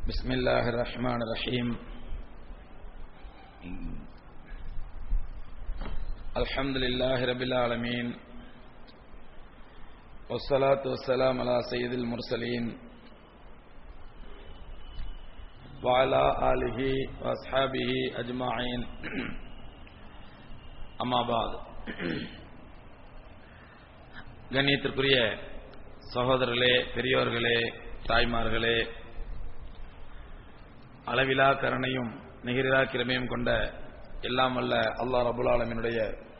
بسم الله الرحمن الرحيم. الحمد لله رب العالمين، والصلاة والسلام على سيد المرسلين وعلى آله وأصحابه أجمعين. أما بعد. கண்ணியத்திற்குரிய சகோதரர்களே, பெரியோர்களே, தாய்மார்களே, அளவிலா கருணையும் நிகரிலா கிருபையும் கொண்ட எல்லாம் வல்ல அல்லாஹ் ரப்பல் ஆலமீனுடைய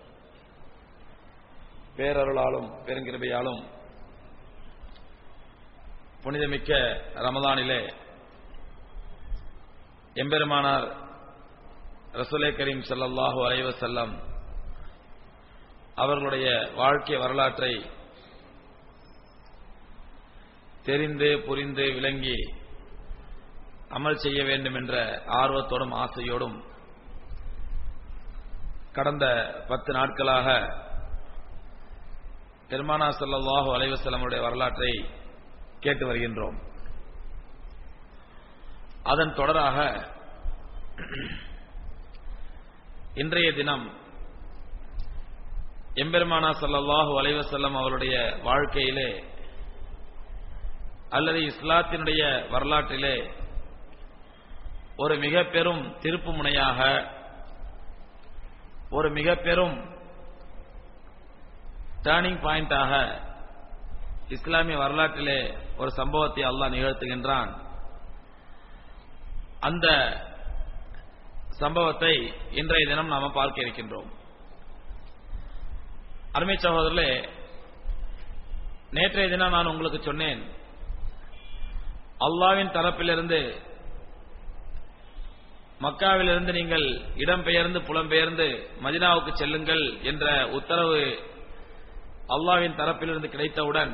பேரருளாலும் பெருங்கிருபையாலும் புனிதமிக்க ரமதானிலே எம்பெருமானார் ரசூலே கரீம் ஸல்லல்லாஹு அலைஹி வஸல்லம் அவர்களுடைய வாழ்க்கை வரலாற்றை தெரிந்து புரிந்து விளங்கி அமல் செய்ய வேண்டும் என்ற ஆர்வத்தோடும் ஆசையோடும் கடந்த 10 நாட்களாக பெருமானார் ஸல்லல்லாஹு அலைஹி வஸல்லமுடைய வரலாற்றை கேட்டு வருகின்றோம். அதன் தொடராக இன்றைய தினம் எம்பெருமானார் ஸல்லல்லாஹு அலைஹி வஸல்லம் அவருடைய வாழ்க்கையிலே அல்லது இஸ்லாத்தினுடைய வரலாற்றிலே ஒரு மிக பெரும் திருப்பு முனையாக, ஒரு மிக பெரும் டர்னிங் பாயிண்டாக இஸ்லாமிய வரலாற்றிலே ஒரு சம்பவத்தை அல்லாஹ் நிகழ்த்துகின்றான். அந்த சம்பவத்தை இன்றைய தினம் நாம் பார்க்க இருக்கின்றோம். அருமை சகோதரர்களே, நேற்றைய தினம் நான் உங்களுக்கு சொன்னேன், அல்லாஹ்வின் தரப்பிலிருந்து மக்காவிலிருந்து நீங்கள் இடம்பெயர்ந்து புலம்பெயர்ந்து மதீனாவுக்கு செல்லுங்கள் என்ற உத்தரவு அல்லாஹ்வின் தரப்பிலிருந்து கிடைத்தவுடன்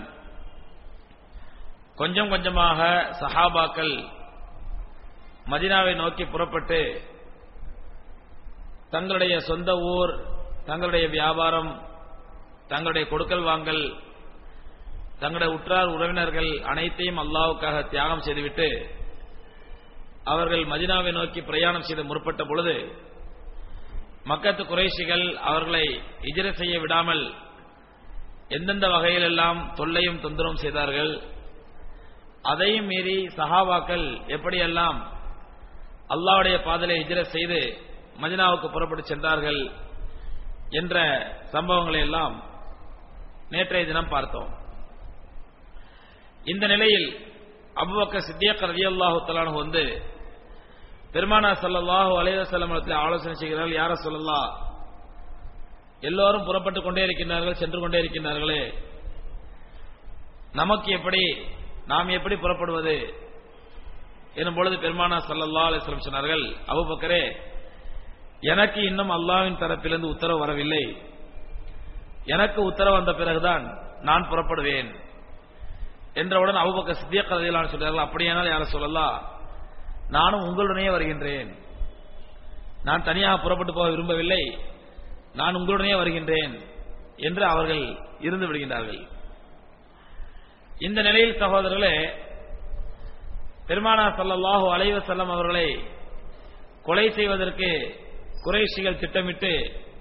கொஞ்சம் கொஞ்சமாக சஹாபாக்கள் மதீனாவை நோக்கி புறப்பட்டு தங்களுடைய சொந்த ஊர், தங்களுடைய வியாபாரம், தங்களுடைய கொடுக்கல் வாங்கல், தங்களுடைய உற்றார் உறவினர்கள் அனைத்தையும் அல்லாஹ்வுக்காக தியாகம் செய்துவிட்டு அவர்கள் மதீனாவை நோக்கி பிரயாணம் செய்து முற்பட்ட பொழுது மக்கத்து குறைஷிகள் அவர்களை ஹிஜ்ரத் செய்ய விடாமல் எந்தெந்த வகையிலெல்லாம் தொல்லையும் தொந்தரவும் செய்தார்கள். அதையும் மீறி சஹாபாக்கள் எப்படியெல்லாம் அல்லாஹ்வுடைய பாதையிலே ஹிஜ்ரத் செய்து மதீனாவுக்கு புறப்பட்டு சென்றார்கள் என்ற சம்பவங்களை எல்லாம் நேற்றைய தினம் பார்த்தோம். இந்த நிலையில் அபூபக்கர் சித்திக் ரலியல்லாஹு தஆலா அன்ஹு வந்து பெருமானார் ஸல்லல்லாஹு அலைஹி வஸல்லம் இடத்தில் ஆலோசனை செய்கிறார்கள். யா ரசூலல்லாஹ், எல்லோரும் புறப்பட்டுக் கொண்டே இருக்கின்றார்கள், சென்று கொண்டே இருக்கின்றார்களே, நமக்கு எப்படி, நாம் எப்படி புறப்படுவது எனும் பொழுது பெருமானார் ஸல்லல்லாஹு அலைஹி வஸல்லம் சொன்னார்கள், அபூபக்கரே, எனக்கு இன்னும் அல்லாஹ்வின் தரப்பிலிருந்து உத்தரவு வரவில்லை. எனக்கு உத்தரவு வந்த பிறகுதான் நான் புறப்படுவேன் என்றவுடன் அபூபக்கர் சித்திக் ரலியல்லாஹு அன்ஹு சொன்னார்கள், அப்படியானால் யா ரசூலல்லாஹ், நானும் உங்களுடனே வருகின்றேன். நான் தனியாக புறப்பட்டு போக விரும்பவில்லை, நான் உங்களுடனே வருகின்றேன் என்று அவர்கள் இருந்து விடுகின்றார்கள். இந்த நிலையில் சகோதரர்களே, பெருமானார் ஸல்லல்லாஹு அலைஹி வஸல்லம் அவர்களை கொலை செய்வதற்கு குறைஷிகள் திட்டமிட்டு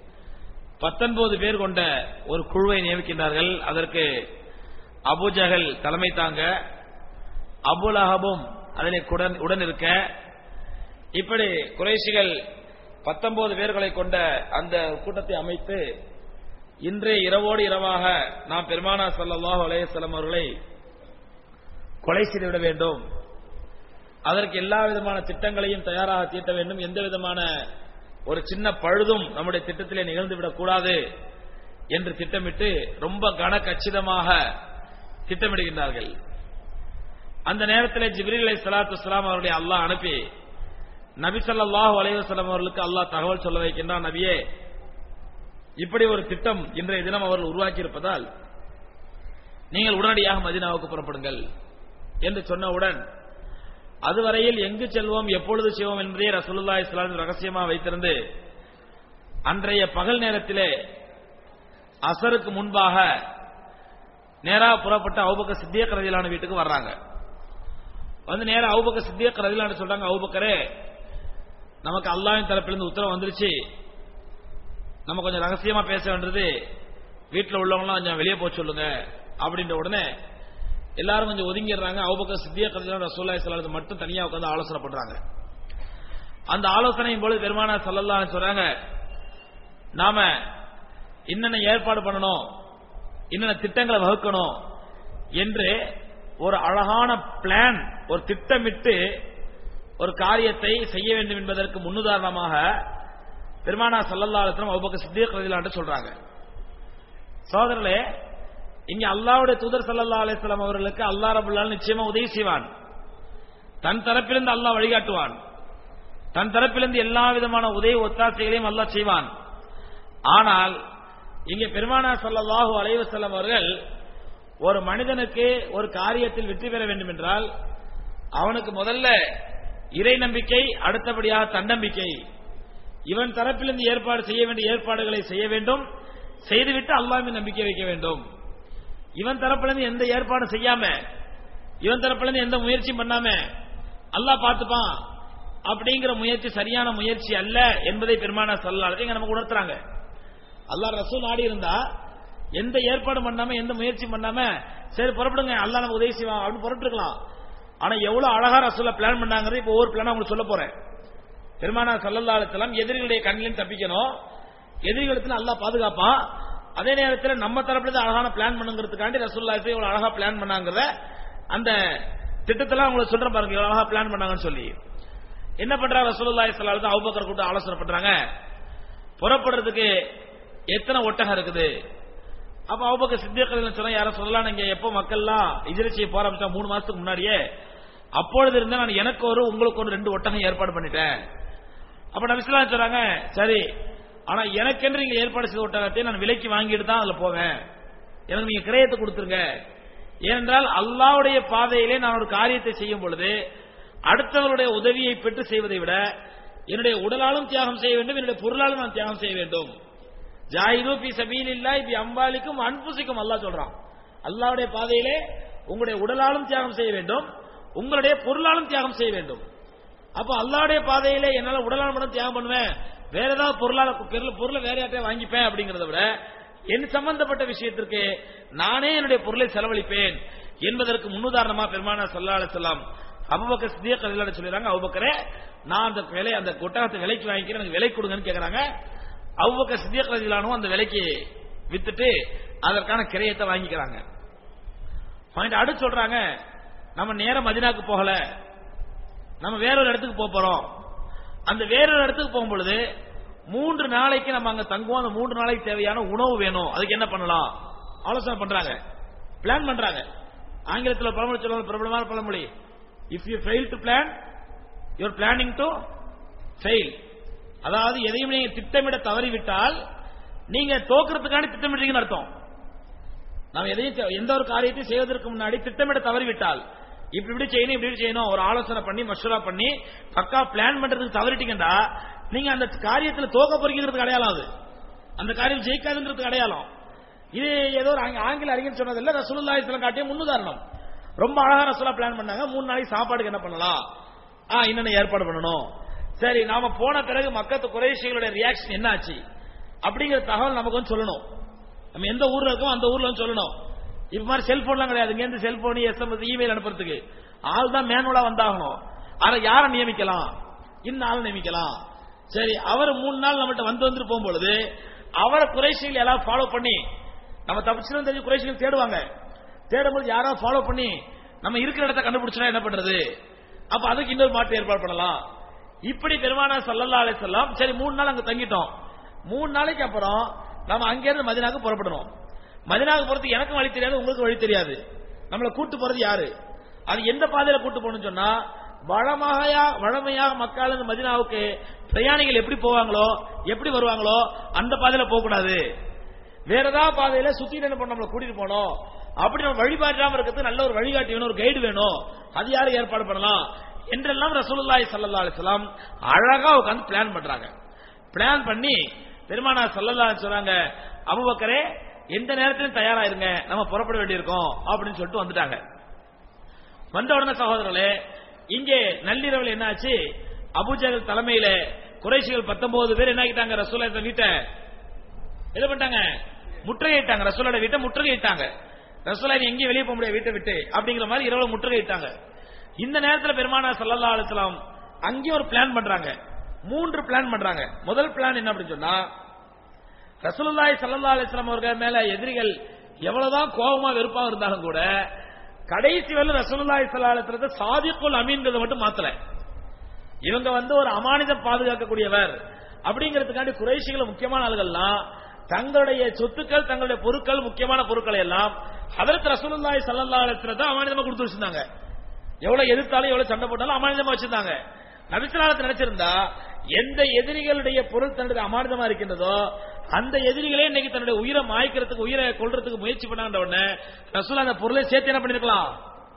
19 பேர் கொண்ட ஒரு குழுவை நியமிக்கின்றார்கள். அதற்கு அபூஜஹல் தலைமை தாங்க, அபூ லஹபும் அதிலே உடன் இருக்க, இப்படி குறைஷிகள் 19 பேர்களை கொண்ட அந்த கூட்டத்தை அமைத்து இன்றே இரவோடு இரவாக நாம் பெருமானார் ஸல்லல்லாஹு அலைஹி வஸல்லம் அவர்களை கொலை செய்துவிட வேண்டும், அதற்கு எல்லா விதமான திட்டங்களையும் தயாராக தீட்ட வேண்டும், எந்த விதமான ஒரு சின்ன பழுதும் நம்முடைய திட்டத்திலே நிகழ்ந்துவிடக் கூடாது என்று திட்டமிட்டு ரொம்ப கனகச்சிதமாக திட்டமிடுகின்றார்கள். அந்த நேரத்தில் ஜிப்ரீல் அலைஹிஸ்ஸலாத்து வஸ்ஸலாம் அவருடைய அல்லாஹ் அனுப்பி நபி ஸல்லல்லாஹு அலைஹி வஸல்லம் அவர்களுக்கு அல்லாஹ் தகவல் சொல்ல வைக்கின்றான், நபியே, இப்படி ஒரு திட்டம் இன்றைய தினம் அவர்கள் உருவாக்கி இருப்பதால் நீங்கள் உடனடியாக மதீனாவுக்கு புறப்படுங்கள் என்று சொன்னவுடன் அதுவரையில் எங்கு செல்வோம், எப்பொழுது செய்வோம் என்பதை ரசூலுல்லாஹி ஸல்லல்லாஹு அலைஹி வஸல்லம் ரகசியமாக வைத்திருந்து அன்றைய பகல் நேரத்திலே அஸருக்கு முன்பாக நேராக புறப்பட்ட அபூபக்கர் சித்திக் ரலியல்லாஹு அன்ஹு வீட்டுக்கு வர்றாங்க. வந்து நேரம் அபூபக்கர் சித்திக் ரலியல்லாஹு அன்ஹு சொல்றாங்க, அபூபக்கரே நமக்கு அல்லாஹ்வின் தரப்பிலிருந்து உத்தரவு வந்துருச்சு, நம்ம கொஞ்சம் ரகசியமா பேச வேண்டியது, வீட்டில் உள்ளவங்களாம் கொஞ்சம் வெளியே போக சொல்லுங்க அப்படின்ற உடனே எல்லாரும் கொஞ்சம் ஒதுங்கிடுறாங்க. அபூபக்கர் சித்திக் ரலியல்லாஹு ரசூலுல்லாஹி ஸல்லல்லாஹு அலைஹி வஸல்லம் மட்டும் தனியா உட்கார்ந்து ஆலோசனை பண்றாங்க. அந்த ஆலோசனையின் போது பெருமானார் ஸல்லல்லாஹு அலைஹி சொல்றாங்க, நாம என்னென்ன ஏற்பாடு பண்ணணும், என்னென்ன திட்டங்களை வகுக்கணும் என்று ஒரு அழகான பிளான், ஒரு திட்டமிட்டு ஒரு காரியத்தை செய்ய வேண்டும் என்பதற்கு முன்னுதாரணமாக பெருமானார் ஸல்லல்லாஹு அலைஹி வஸல்லம் அபூபக்கர் சித்திக் ரலியல்லாஹு அன்ஹு சொல்றாங்க. சகோதரர்களே, இங்க அல்லாஹ்வுடைய தூதர் ஸல்லல்லாஹு அலைஹி வஸல்லம் அவர்களுக்கு அல்லாஹ் ரப்பல் ஆலமீன் நிச்சயமா உதவி செய்வான், தன் தரப்பிலிருந்து அல்லாஹ் வழிகாட்டுவான், தன் தரப்பிலிருந்து எல்லா விதமான உதவி ஒத்தாசைகளையும் அல்லாஹ் செய்வான். ஆனால் இங்கே பெருமானார் ஸல்லல்லாஹு அலைஹி வஸல்லம் அவர்கள் ஒரு மனிதனுக்கு ஒரு காரியத்தில் வெற்றி பெற வேண்டும் என்றால் அவனுக்கு முதல்ல இறை நம்பிக்கை, அடுத்தபடியாக தன்னம்பிக்கை, இவன் தரப்பிலிருந்து ஏற்பாடு செய்ய வேண்டிய ஏற்பாடுகளை செய்ய வேண்டும், செய்துவிட்டு அல்லாஹ்வின் நம்பிக்கை வைக்க வேண்டும். இவன் தரப்பிலிருந்து எந்த ஏற்பாடு செய்யாம, இவன் தரப்பிலிருந்து எந்த முயற்சியும் பண்ணாம அல்லாஹ் பார்த்துப்பான் அப்படிங்கிற முயற்சி சரியான முயற்சி அல்ல என்பதை பெருமானார் ஸல்லல்லாஹு அலைஹி வஸல்லம் நமக்கு உணர்த்துறாங்க. அல்லாஹ் ரசூல் ஆடி இருந்தா எந்த ஏற்பாடு பண்ணாம எந்த முயற்சி பண்ணாம சரி புறப்படுங்க அல்லாஹ் நமக்கு உதவி செய்வான் அப்படின்னு புறப்பட்டுக்கலாம். ஆனா எவ்வளவு அழகா ரசூலா பிளான் பண்ணாங்கிறது இப்ப ஒவ்வொரு பிளானா உங்களுக்கு சொல்ல போறேன். பெருமானார் ஸல்லல்லாஹு அலைஹி வஸல்லம் எதிரிகளுடைய கண்ணிலிருந்து தப்பிக்கணும், எதிரிகளுக்கு அல்லாஹ் பாதுகாப்பான், அதே நேரத்தில் நம்ம தரப்புல அழகான பிளான் பண்ணுங்கிறதுக்காண்டி ரசூலுல்லாஹி இவ்வளவு அழகா பிளான் பண்ணாங்கறத அந்த திட்டத்தெல்லாம் உங்களுக்கு சொல்றேன் பாருங்க, எவ்வளவு அழகா பிளான் பண்ணாங்கன்னு சொல்லி. என்ன பண்றாங்க ரசூலுல்லாஹி ஸல்லல்லாஹு அலைஹி வஸல்லம் அபூபக்கர் கூட ஆலோசனை பண்றாங்க, புறப்படுறதுக்கு எத்தனை ஒட்டகம் இருக்குது. அப்ப அபூபக்கர் சித்திக் ரலியல்லாஹு அன்ஹு யார சொல்லலாம், நீங்க எப்போ மக்கள்லாம் ஹிஜ்ரத் செய்ய போற 3 மாசத்துக்கு முன்னாடியே அப்பொழுது இருந்தா நான் எனக்கு ஒரு உங்களுக்கு ஒரு 2 ஒட்டகம் ஏற்பாடு பண்ணிட்டேன். அப்ப நபி ஸல்லல்லாஹு அலைஹி சொல்றாங்க, சரி ஆனா எனக்கென்று நீங்க ஏற்பாடு செய்த ஒட்டகத்தை நான் விலைக்கு வாங்கிட்டு தான் அதுல போவேன், எனக்கு நீங்க கிரயத்தை கொடுத்துருங்க. ஏனென்றால் அல்லாஹ்வுடைய பாதையிலே நான் ஒரு காரியத்தை செய்யும் பொழுது அடுத்தவருடைய உதவியை பெற்று செய்வதை விட என்னுடைய உடலாலும் தியாகம் செய்ய வேண்டும், என்னுடைய பொருளாலும் நான் தியாகம் செய்ய வேண்டும். ஜாஹிது ஃபீ சபீலில்லாஹி பி அம்வாலிக்கும் அன்ஃபுசிக்கும் அல்லாஹ் சொல்றான். அல்லாஹ்வுடைய பாதையிலே உங்களுடைய உடலாலும் தியாகம் செய்ய வேண்டும், உங்களுடைய பொருளாலும் தியாகம் செய்ய வேண்டும். அப்ப அல்லாஹ்வுடைய பாதையிலே என்னால உடலாலும் மட்டும் தியாகம் பண்ணுவேன், வேற ஏதாவது பொருளை வேற யார்ட்டையும் வாங்கிப்பேன் அப்படிங்கறத விட என் சம்பந்தப்பட்ட விஷயத்திற்கு நானே என்னுடைய பொருளை செலவழிப்பேன் என்பதற்கு முன்னுதாரணமா பெருமானார் ஸல்லல்லாஹு அலைஹி வஸல்லம் அபூபக்கர் சித்திக் ரலியல்லாஹு அன்ஹு சொல்றாங்க, அபூபக்கரே நான் அந்த ஒட்டகத்தை விலைக்கு வாங்கிக்கிறேன், எனக்கு விலை கொடுங்கன்னு கேக்குறாங்க. அபூபக்கர் சித்திக் ரலியல்லாஹு அன்ஹு அந்த விலைக்கு வித்துட்டு அதற்கான கிரயத்தை வாங்கிக்கிறாங்க. அடுத்து சொல்றாங்க, நம்ம நேரா மதீனாவுக்கு போகல, நம்ம வேறொரு இடத்துக்கு போறோம். அந்த வேறொரு இடத்துக்கு போகும்பொழுது 3 நாளைக்கு நம்ம அங்க தங்குவோம், அந்த 3 நாளைக்கு தேவையான உணவு வேணும், அதுக்கு என்ன பண்ணலாம் ஆலோசனை பண்றாங்க, பிளான் பண்றாங்க. ஆங்கிலத்தில் பழமொழி சொல்லுவாங்க, பிரபலமான பழமொழி, if you fail to plan you're planning to fail. அதாவது எதையும் நீங்க திட்டமிட தவறிவிட்டால் நீங்க தோக்கிறதுக்காண்டி திட்டமிடுறீங்கன்னு அர்த்தம். நாம் எதையும் எந்த ஒரு காரியத்தையும் செய்வதற்கு முன்னாடி திட்டமிட தவறிவிட்டால் இப்படி செய்யணும் ஒரு ஆலோசனை பண்ணி மஷூரா பண்ணி பக்கா பிளான் பண்றதுக்கு தவறிட்டீங்கன்னா நீங்க அந்த காரியத்தில் தோக்க போறீங்கிறதுக்கு அடையாளம், அது அந்த காரியம் ஜெயிக்காதுங்கிறதுக்கு அடையாளம். இது ஏதோ ஒரு ஆங்கில அறிஞர் சொன்னதில்ல, ரசூலுல்லாஹி ஸல்லல்லாஹு அலைஹி வஸல்லம் காட்டிய முன்னுதாரணம். ரொம்ப அழகா ரசூலா பிளான் பண்ணாங்க. 3 நாளைக்கு சாப்பாடுக்கு என்ன பண்ணலாம், என்னென்ன ஏற்பாடு பண்ணணும். சரி, நாம போன பிறகு மக்கத்து குறைஷிகளுடைய ரியாக்ஷன் என்ன ஆச்சு அப்படிங்கிற தகவல் நமக்கு வந்து சொல்லணும். நம்ம எந்த ஊர்ல இருக்கோம் அந்த ஊர்ல வந்து சொல்லணும். இப்ப மாதிரி செல்போன்லாம் கிடையாது, இங்க இருந்து செல்போன் SMS இமெயில் அனுப்புறதுக்கு ஆள் தான் மேனுவலா வந்தாகணும். ஆனா யாரை நியமிக்கலாம், இந்நாள் நியமிக்கலாம். சரி, அவர் 3 நாள் நம்மகிட்ட வந்துட்டு போகும்பொழுது அவரை குறைஷிகள் எல்லாம் ஃபாலோ பண்ணி நம்ம தப்பிச்சுன்னு தெரிஞ்சு குறைஷிகள் தேடுவாங்க. தேடும்போது யாராவது ஃபாலோ பண்ணி நம்ம இருக்கிற இடத்த கண்டுபிடிச்சா என்ன பண்றது, அப்ப அதுக்கு இன்னொரு மாற்று ஏற்பாடு பண்ணலாம். இப்படி பெருமானார் ஸல்லல்லாஹு அலைஹி வஸல்லம் சரி 3 நாள் அங்க தங்கிட்டோம். 3 நாளைக்கு அப்புறம் நம்ம அங்கிருந்து மதீனாவுக்கு புறப்படணும். மதீனாவுக்கு போறதுக்கு எனக்கும் வழி தெரியாது, உங்களுக்கு வழி தெரியாது. நம்மளை கூட்டு போறது யாரு, அது எந்த பாதையில கூட்டு போகணும்னு சொன்னா வழமையாக மக்கள் மதீனாவுக்கு பிரயாணிகள் எப்படி போவாங்களோ எப்படி வருவாங்களோ அந்த பாதையில போக கூடாது. வேற ஏதாவது பாதையில சுத்தி என்ன பண்ண நம்மளை கூட்டிட்டு போனோம். அப்படி நம்ம வழிபாட்டாம இருக்கிறது நல்ல ஒரு வழிகாட்டி வேணும், ஒரு கைடு வேணும். அது யாரும் ஏற்பாடு பண்ணலாம் என்றெல்லாம் ரசூலுல்லாஹி ஸல்லல்லாஹு அலைஹி வஸல்லம் அழகா உட்கார்ந்து பிளான் பண்றாங்க. பிளான் பண்ணி பெருமானார் ஸல்லல்லாஹு அலைஹி சொல்றாங்க, அபூபக்கரே எந்த நேரத்திலும் தயாரா இருங்க, நம்ம புறப்பட வேண்டியிருக்கோம் அப்படின்னு சொல்லிட்டு வந்துட்டாங்க. வந்த உடனே சகோதரர்களே, இங்கே நள்ளிரவில் என்னாச்சு, அபூஜஹல் தலைமையில குறைஷிகள் 19 பேர் என்ன ஆகிட்டாங்க, ரசூலுல்லாஹி வீட்டை என்ன பண்ணிட்டாங்க, முற்றுகையிட்டாங்க. ரசூலுல்லாஹி வீட்டை முற்றுகையிட்டாங்க. ரசூலுல்லாஹி எங்கேயும் வெளியே போக முடியாது வீட்டை விட்டு அப்படிங்கிற மாதிரி இரவு முற்றுகையிட்டாங்க. இந்த நேரத்தில் பெருமானார் ஸல்லல்லாஹு அலைஹி வஸல்லம் அங்கேயும் ஒரு பிளான் பண்றாங்க. 3 பிளான் பண்றாங்க. முதல் பிளான் என்ன அப்படின்னு சொன்னா, ரசூலுல்லாஹி ஸல்லல்லாஹு அலைஹி வஸல்லம் அவர்கள் மேல எதிரிகள் எவ்வளவுதான் கோபமா வெறுப்பா இருந்தாலும் கூட கடைசி வரை ரசூலுல்லாஹி ஸல்லல்லாஹு அலைஹி வஸல்லம் சாதிக்குல் அமீன்கிறத மட்டும் மாத்தல. இவங்க ஒரு அமானிதம் பாதுகாக்கக்கூடியவர் அப்படிங்கிறதுக்காண்டி குறைஷிகள் முக்கியமான ஆளுகள்லாம் தங்களுடைய சொத்துக்கள், தங்களுடைய பொருட்கள், முக்கியமான பொருட்களை எல்லாம் ஹதரத் ரசூலுல்லாஹி ஸல்லல்லாஹு அலைஹி வஸல்லம் தான் அமானிதமா கொடுத்து வச்சிருந்தாங்க. எவ்வளவு எதிர்த்தாலும் எவ்வளவு சண்டை போட்டாலும் அமானிதமா வச்சிருந்தாங்க. நபி ஸல்லல்லாஹு அலைஹி வஸல்லம் நினைச்சிருந்தா எந்த எதிரிகளுடைய பொருள் தன்னுடைய அமானிதமா இருக்கின்றதோ அந்த எதிரிகளே இன்னைக்கு தன்னுடைய உயிரை மாய்க்கிறதுக்கு, உயிரை கொல்றதுக்கு முயற்சி பண்ணாங்க. உடனே ரசூலுல்லாஹி அந்த பொருளை சேர்த்து என்ன பண்ணிருக்கலாம்,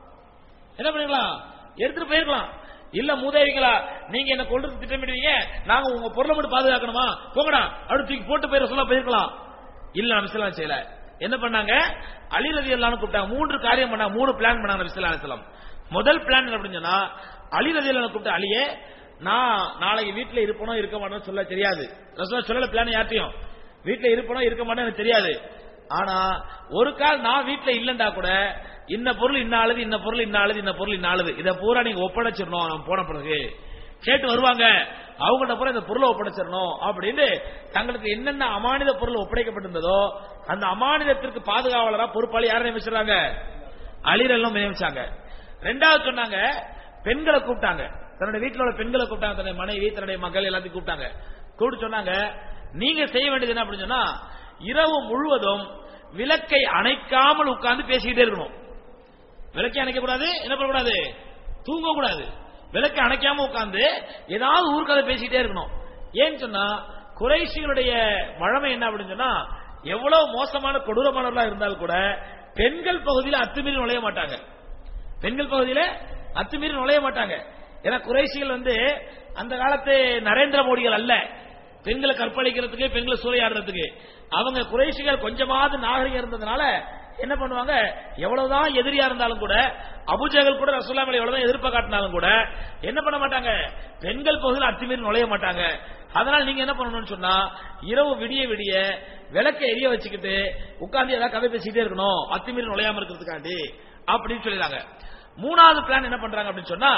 எடுத்துட்டு போயிருக்கலாம். இல்ல மூதேவிகளா, நீங்க என்ன கொல்றது திட்டமிடுவீங்க, நாங்க உங்க பொருளை மட்டும் பாதுகாக்கணுமா, போங்கடா அப்படி தூக்கி போட்டு போய் ரசூலுல்லாஹி போயிருக்கலாம். இல்ல நபி ஸல்லல்லாஹு அலைஹி வஸல்லம் செய்யல. என்ன பண்ணாங்க, அலி ரலியல்லாஹு கூப்பிட்டாங்க. 3 காரியம் பண்ணாங்க, 3 பிளான் பண்ணாங்க நபி ஸல்லல்லாஹு அலைஹி வஸல்லம். முதல் பிளான் என்ன அப்படின்னு சொன்னா, அலி ரலியல்லாஹு கூப்பிட்ட, அலியே நான் நாளைக்கு வீட்டுல இருப்பனோ இருக்க மாட்டேன்னு சொல்ல தெரியாது. ரசூலுல்லாஹி சொல்லல பிளான் யார்ட்டையும், வீட்டுல இருப்பனோ இருக்க மாட்டேன்னு எனக்கு தெரியாது. ஆனா ஒரு கால் நான் வீட்டுல இல்லண்டா கூட இன்ன பொருள் இன்ன ஆளுது, இன்ன பொருள் இன்ன ஆளுது, இன்ன பொருள் இன்ன ஆளுது, இதை பூரா நீங்க ஒப்படைச்சிடணும். நம்ம போன பிறகு கேட்டு வருவாங்க, அவங்கள்ட்ட பூரா இந்த பொருளை ஒப்படைச்சிடணும் அப்படின்னு தங்களுக்கு என்னென்ன அமானித பொருள் ஒப்படைக்கப்பட்டிருந்ததோ அந்த அமானிதத்திற்கு பாதுகாவலரா பொறுப்பாளி யாரை நியமிச்சாங்க, அலிரெல்லாம் நியமிச்சாங்க. ரெண்டாவது சொன்னாங்க, பெண்களை கூப்பிட்டாங்க. தன்னுடைய வீட்டில் உள்ள பெண்களை கூப்பிட்டாங்க, தன்னுடைய மனைவி, தன்னுடைய மகள் எல்லாத்தையும் கூப்பிட்டாங்க. கூப்பிட்டு சொன்னாங்க, நீங்க செய்ய வேண்டியது என்ன அப்படின்னு சொன்னா, இரவு முழுவதும் விளக்கை அணைக்காமல் உட்கார்ந்து பேசிக்கிட்டே இருக்கணும். விளக்கை அணைக்க கூடாது, என்ன பண்ணக்கூடாது, தூங்க கூடாது. விளக்கை அணைக்காம உட்கார்ந்து ஏதாவது ஊர்க்கதை பேசிக்கிட்டே இருக்கணும். ஏன்னு சொன்னா குறைஷிகளுடைய வழமை என்ன அப்படின்னு சொன்னா, எவ்வளவு மோசமான கொடூரமானவர்களா இருந்தாலும் கூட பெண்கள் பகுதியில் அத்துமீறி நுழைய மாட்டாங்க. பெண்கள் பகுதியில் அத்துமீறி நுழைய மாட்டாங்க. ஏன்னா குறைஷிகள் அந்த காலத்து நரேந்திர மோடிகள் அல்ல, பெண்களை கற்பழிக்கிறதுக்கு, பெண்களை சூறையாடுறதுக்கு. அவங்க குறைஷிகள் கொஞ்சமாவது நாகரிகம் இருந்ததுனால என்ன பண்ணுவாங்க, எவ்வளவுதான் எதிரியா இருந்தாலும் கூட, அபூஜஹல் கூட ரசூலுல்லாஹி மேல எவ்வளவுதான் எதிர்ப்பு காட்டினாலும் கூட என்ன பண்ண மாட்டாங்க, பெண்கள் பகுதியில் அத்துமீறி நுழைய மாட்டாங்க. அதனால நீங்க என்ன பண்ணணும்னு சொன்னா, இரவு விடிய விடிய விளக்கை எரிய வச்சுக்கிட்டு உட்கார்ந்து ஏதாவது கதை பேசிக்கிட்டே இருக்கணும், அத்துமீறி நுழையாம இருக்கிறதுக்காண்டி அப்படின்னு சொல்லிடுறாங்க. 3வது பிளான் என்ன பண்றாங்க அப்படின்னு சொன்னா,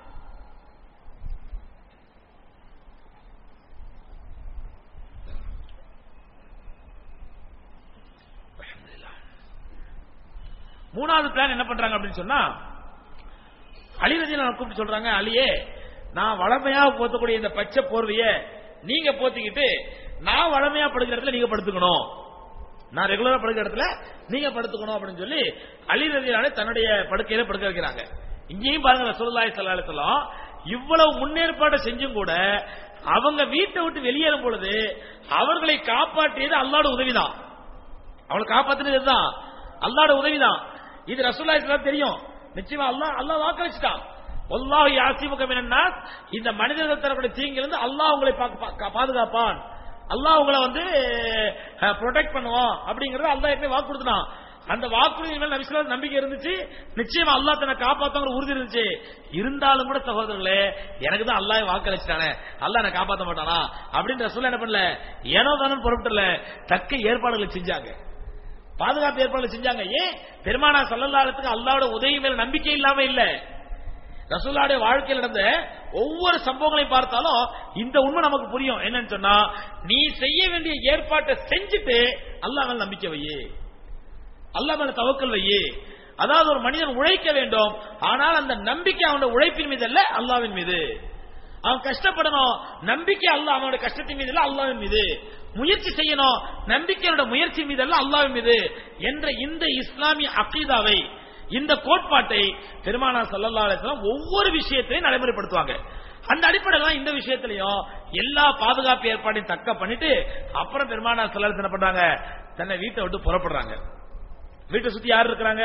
அலி ரலியல்லாஹு கூப்பிட்டு சொல்றாங்க, அலியே நான் வளமையா போத்தக்கூடிய இந்த பச்சை போர்வைய நீங்க போத்திக்கிட்டு நான் வளமையா படுக்கிற இடத்துல நீங்க படுத்துக்கணும், நான் ரெகுலரா படுக்கிற இடத்துல நீங்க படுத்துக்கணும் அப்படின்னு சொல்லி அலி ரலியல்லாஹு தன்னுடைய படுக்கையில படுக்க வைக்கிறாங்க. இங்கேயும் பாருங்க, ரசூலுல்லாஹி ஸல்லல்லாஹு அலைஹி வஸல்லம் இவ்வளவு முன்னேற்பாடு செஞ்சும் கூட அவங்க வீட்டை விட்டு வெளியேறும் பொழுது அவர்களை காப்பாற்றியது அல்லாஹ்வுடைய உதவிதான். அவளை காப்பாற்றினது தான் அல்லாஹ்வுடைய உதவிதான். இது ரசூலுல்லாஹி ஸல்லல்லாஹு அலைஹி வஸல்லம் தெரியும். நிச்சயமா அல்லாஹ் வாக்களிச்சிட்டான், வல்லாஹு யாஸிமுக மினன் நாஸ், இந்த மனிதர்கள் தரக்கூடிய தீங்கிலிருந்து அல்லாஹ் உங்களை பாதுகாப்பான், அல்லாஹ் உங்களை ப்ரொடெக்ட் பண்ணுவான் அப்படிங்கறது அல்லாஹ் ஏற்கனவே வாக்கு கொடுத்தான். அந்த வாக்குறுதி மேல நபி ஸல்லல்லாஹு அலைஹி வஸல்லம் நம்பிக்கை இருந்துச்சு. நிச்சயமா அல்லாஹ் தன்னை காப்பாத்துங்கிற உறுதி இருந்துச்சு. இருந்தாலும் கூட சகோதரர்களே, எனக்கு தான் அல்லாஹ் வாக்களிச்சிட்டானே, அல்லாஹ் என்ன காப்பாற்ற மாட்டானா அப்படின்னு ரசூலுல்லாஹ் என்ன பண்ணல, ஏனோ தானே பொருட்கள் தக்க ஏற்பாடுகளை செஞ்சாங்க, பாதுகாப்பு ஏற்பாடு செஞ்சாங்க. ஏன், பெருமானார் ஸல்லல்லாஹு அலைஹி வஸல்லம் அல்லாஹ்வுடைய உதவி மேல நம்பிக்கை இல்லாம இல்ல. ரசூலுல்லாஹ்வுடைய வாழ்க்கையில் நடந்த ஒவ்வொரு சம்பவங்களையும் பார்த்தாலும் இந்த உண்மை நமக்கு புரியும். என்னன்னு சொன்னா, நீ செய்ய வேண்டிய ஏற்பாட்டை செஞ்சுட்டு அல்லாஹ் மேல நம்பிக்கை வையே, அல்லாஹ் மேல தவக்கல் வையே. அதாவது ஒரு மனிதன் உழைக்க வேண்டும், ஆனால் அந்த நம்பிக்கை அவனுடைய உழைப்பின் மீது அல்ல, அல்லாஹ்வின் மீது. அவன் கஷ்டப்படணும், நம்பிக்கை அல்லாஹ் அவனுடைய கஷ்டத்தின் மீது இல்ல, அல்லாஹ்வின் மீது. முயற்சி செய்யணும், நம்பிக்கையோட முயற்சி மீது அல்ல, அல்லாஹ்வின் மீது என்ற இந்த இஸ்லாமிய அகீதாவை, இந்த கோட்பாட்டை பெருமானார் ஸல்லல்லாஹு அலைஹி வஸல்லம் ஒவ்வொரு விஷயத்தையும் நடைமுறைப்படுத்துவாங்க. அந்த அடிப்படையில் இந்த விஷயத்திலையும் எல்லா பாதுகாப்பு ஏற்பாடையும் தக்க பண்ணிட்டு அப்புறம் பெருமானார் ஸல்லல்லாஹு அலைஹி வஸல்லம் என்ன பண்றாங்க, தன்னை வீட்டை விட்டு புறப்படுறாங்க. வீட்டை சுத்தி யார் இருக்கிறாங்க,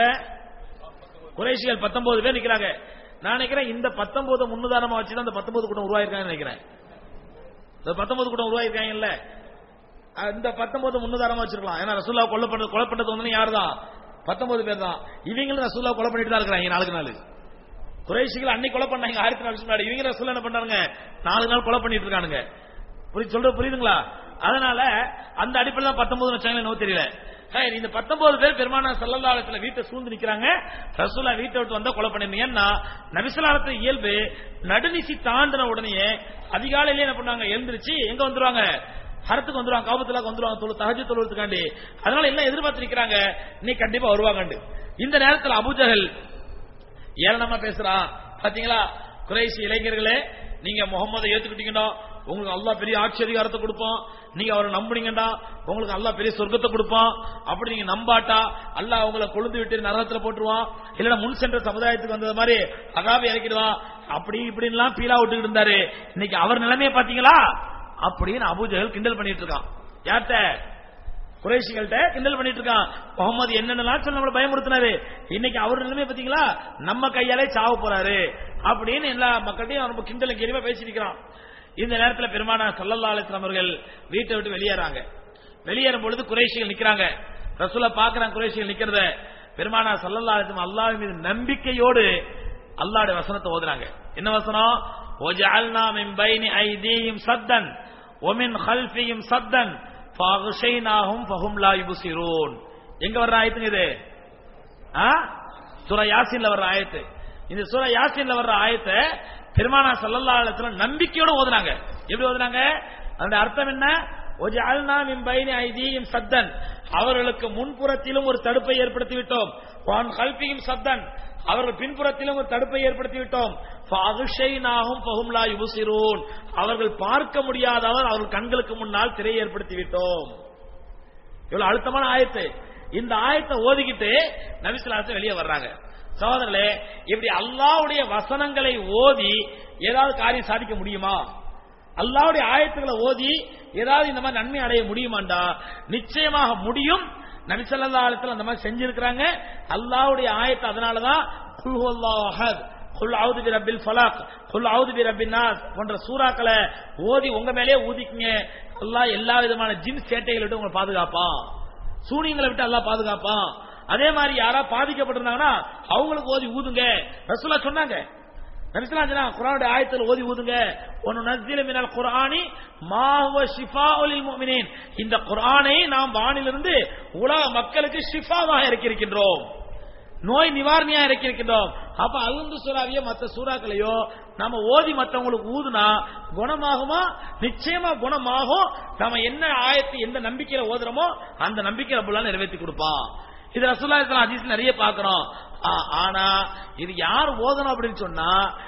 குறைஷிகள் 19 பேர் நிக்கிறாங்க. நான் நினைக்கிறேன் இந்த 19 முன்னுதாரணமா வச்சுதான் அந்த 19 கூட்டம் உருவாயிருக்காங்க நினைக்கிறேன். இந்த 19 கூட்டம் உருவாயிருக்காங்கல்ல, இந்த 19 முன்னுதாரணமா வச்சிருக்கலாம். ஏன்னா ரசூலுல்லாஹ் கொலை பண்ணது யாரு தான், 19 பேர் தான். இவங்களும் ரசூலுல்லாஹ் கொலை பண்ணிட்டு தான் இருக்கிறாங்க நாளுக்கு நாள். குறைஷிகள் அன்னைக்கு கொலை பண்ணாங்க 1400 வருஷம் முன்னாடி. இவங்க ரசூல் என்ன பண்றாங்க 4 நாள் கொலை பண்ணிட்டு இருக்கானுங்க. புரியுதுங்களா? அதனால அந்த அடிப்படையில் தான் 19 வச்சாங்களே நோ தெரியல. இந்த 19 பேர் பெருமானார் ஸல்லல்லாஹு அலைஹி வஸல்லம் வீட்டை சூழ்ந்து நிக்கிறாங்க. ரசூலா வீட்டை விட்டு வந்தா கொலை பண்ணிருந்தீங்கன்னா நபி ஸல்லல்லாஹு அலைஹி வஸல்லம் இயல்பு நடுநிசி தாண்டின உடனே அதிகாலையிலே என்ன பண்ணாங்க, எழுந்திருச்சு எங்க வந்துருவாங்க, ஹரத்துக்கு வந்துருவாங்க, காபத்துல்லாஹ் வந்துருவாங்க, தஹஜ்ஜுத் தொழுறதுக்காண்டி. அதனால எல்லாம் எதிர்பார்த்து நிக்கிறாங்க, நீ கண்டிப்பா வருவாங்க. இந்த நேரத்தில் அபூஜஹல் ஏளனமா பேசுறான். பாத்தீங்களா, குறைஷி இளைஞர்களே, நீங்க முகமதை ஏத்துக்கிட்டீங்கடா, உங்களுக்கு அல்லாஹ் பெரிய ஆட்சி அதிகாரத்தை கொடுப்பான், நீங்க அவரை நம்புனீங்கடா உங்களுக்கு அல்லாஹ் பெரிய சொர்க்கத்தை கொடுப்பான், அப்படி நீங்க நம்பாட்டா அல்லாஹ் உங்களை கொழுந்து விட்டு நரகத்துல போட்டுருவான், இல்லன்னா முன் சென்ற சமுதாயத்துக்கு வந்தது மாதிரி அதாவே இறக்கிடுவான், அப்படி இப்படின்லாம் பீலா விட்டுக்கிட்டு இருந்தாரு. இன்னைக்கு அவர் நிலைமையை பாத்தீங்களா அப்படின்னு அபூஜஹல் கிண்டல் பண்ணிட்டு இருக்கான். யார்கிட்ட? குறைஷிகள்கிட்ட கிண்டல் பண்ணிட்டு இருக்கான். முகமது என்னென்னலாம் சொல்லி நம்மளை பயமுறுத்தினாரு, இன்னைக்கு அவர் நிலைமை பாத்தீங்களா, நம்ம கையாலே சாவ போறாரு அப்படின்னு எல்லா மக்கள்கிட்டையும் ரொம்ப கிண்டல் கேள்வியா பேசிருக்கிறான். இந்த நேரத்தில் பெருமானார் ஸல்லல்லாஹு அலைஹி வஸல்லம் அவர்கள் வீட்டை விட்டு வெளியேறாங்க. வெளியேறும் பொழுது குறைஷிகள் நிக்கிறாங்க. ரசூலை பார்க்கறாங்க குறைஷிகள் நிக்கிறத. பெருமானார் ஸல்லல்லாஹு அலைஹி வஸல்லம் அல்லாஹ் மீது நம்பிக்கையோடு அல்லாஹ்வுடைய வசனத்தை ஓதுறாங்க. என்ன வசனம்? வஜஅல்னா மின் பைனி ஐதீஹிம் சத்தன் வமின் கல்ஃபிஹிம் சத்தன் ஃபஅக்ஷைனாஹும் ஃபஹும் லா யுப்சிரூன். எங்க வர்ற ஆயத்துங்க இது? சூரா யாசீன்ல வர்ற ஆயத்து. இந்த சூரா யாசீன்ல வர்ற ஆயத்தை பெருமானார் ஸல்லல்லாஹு அலைஹி வஸல்லம் நம்பிக்கையோட ஓதுனாங்க. எப்படி ஓதுனாங்க? அதோட அர்த்தம் என்ன? வஜஅல்னா மின் பைனி ஐதீஹிம் சத்தன், அவர்களுக்கு முன்புறத்திலும் ஒரு தடுப்பை ஏற்படுத்தி விட்டோம், வன் கல்ஃபிஹிம் சத்தன், அவர்கள் பின்புறத்திலும் ஒரு தடுப்பை ஏற்படுத்தி விட்டோம், ஃபஅக்ஷைனாஹும் ஃபஹும் லா யுப்சிரூன், அவர்கள் பார்க்க முடியாதவர் அவர்கள் கண்களுக்கு முன்னால் திரையை ஏற்படுத்தி விட்டோம். இவ்வளவு அழுத்தமான ஆயத்து. இந்த ஆயத்தை ஓதிக்கிட்டு நபி ஸல்லல்லாஹு அலைஹி வஸல்லம் வெளியே வர்றாங்க. சகோதரர்களே, இப்படி அல்லாஹ்வுடைய வசனங்களை ஓதி ஏதாவது காரியம் சாதிக்க முடியுமா? அல்லாஹ்வுடைய ஆயத்துக்களை ஓதி ஏதாவது இந்த மாதிரி நன்மை அடைய முடியுமாண்டா? நிச்சயமாக முடியும். நபி ஸல்லல்லாஹு அலைஹி வஸல்லம் அந்த மாதிரி செஞ்சிருக்காங்க. அல்லாஹ்வுடைய ஆயத்து அதனாலதான் குல் ஹுவல்லாஹு அஹத், குல் அஊது பிரப்பில் ஃபலக், குல் அஊது பிரப்பின் நாஸ் போன்ற சூறாக்களை ஓதி உங்க மேலே ஊதிக்குங்க. அல்லாஹ் எல்லா விதமான ஜின் சேட்டைகளை விட்டு உங்களை பாதுகாப்பான், சூனியங்களை விட்டு அல்லாஹ் பாதுகாப்பான். அதே மாதிரி யாரா பாதிக்கப்பட்டிருந்தாங்கன்னா அவங்களுக்கு ஓதி ஊதுங்க. ரசூலுல்லாஹ் சொன்னாங்க, நபி ஸல்லல்லாஹு அலைஹி வஸல்லம் குர்ஆனுடைய ஆயத்தில் ஓதி ஊதுங்க. வனுனஸ்ஸிலு மினல் குர்ஆனி மா ஹுவ ஷிஃபாஉ லில் முஃமினீன், இந்த குர்ஆனை நாம் வானிலிருந்து உலக மக்களுக்கு ஷிஃபாவாக இறக்கியிருக்கின்றோம், நோய் நிவாரணியா இறக்கியிருக்கின்றோம். அப்ப அல்ஹம்து சூராவிய மற்ற சூறாக்களையோ நாம ஓதி மற்றவங்களுக்கு ஊதுனா குணமாகுமா? நிச்சயமா குணமாகும். நாம என்ன ஆயத்து எந்த நம்பிக்கையில ஓதுறோமோ அந்த நம்பிக்கை ரப்பல் நிறைவேற்றி கொடுப்பான். இது ரசூலுல்லாஹி ஸல்லல்லாஹு அலைஹி வஸல்லம் நிறைய பார்க்கிறோம். ஆனா இது யார் ஓதணும் அப்படின்னு சொன்னா,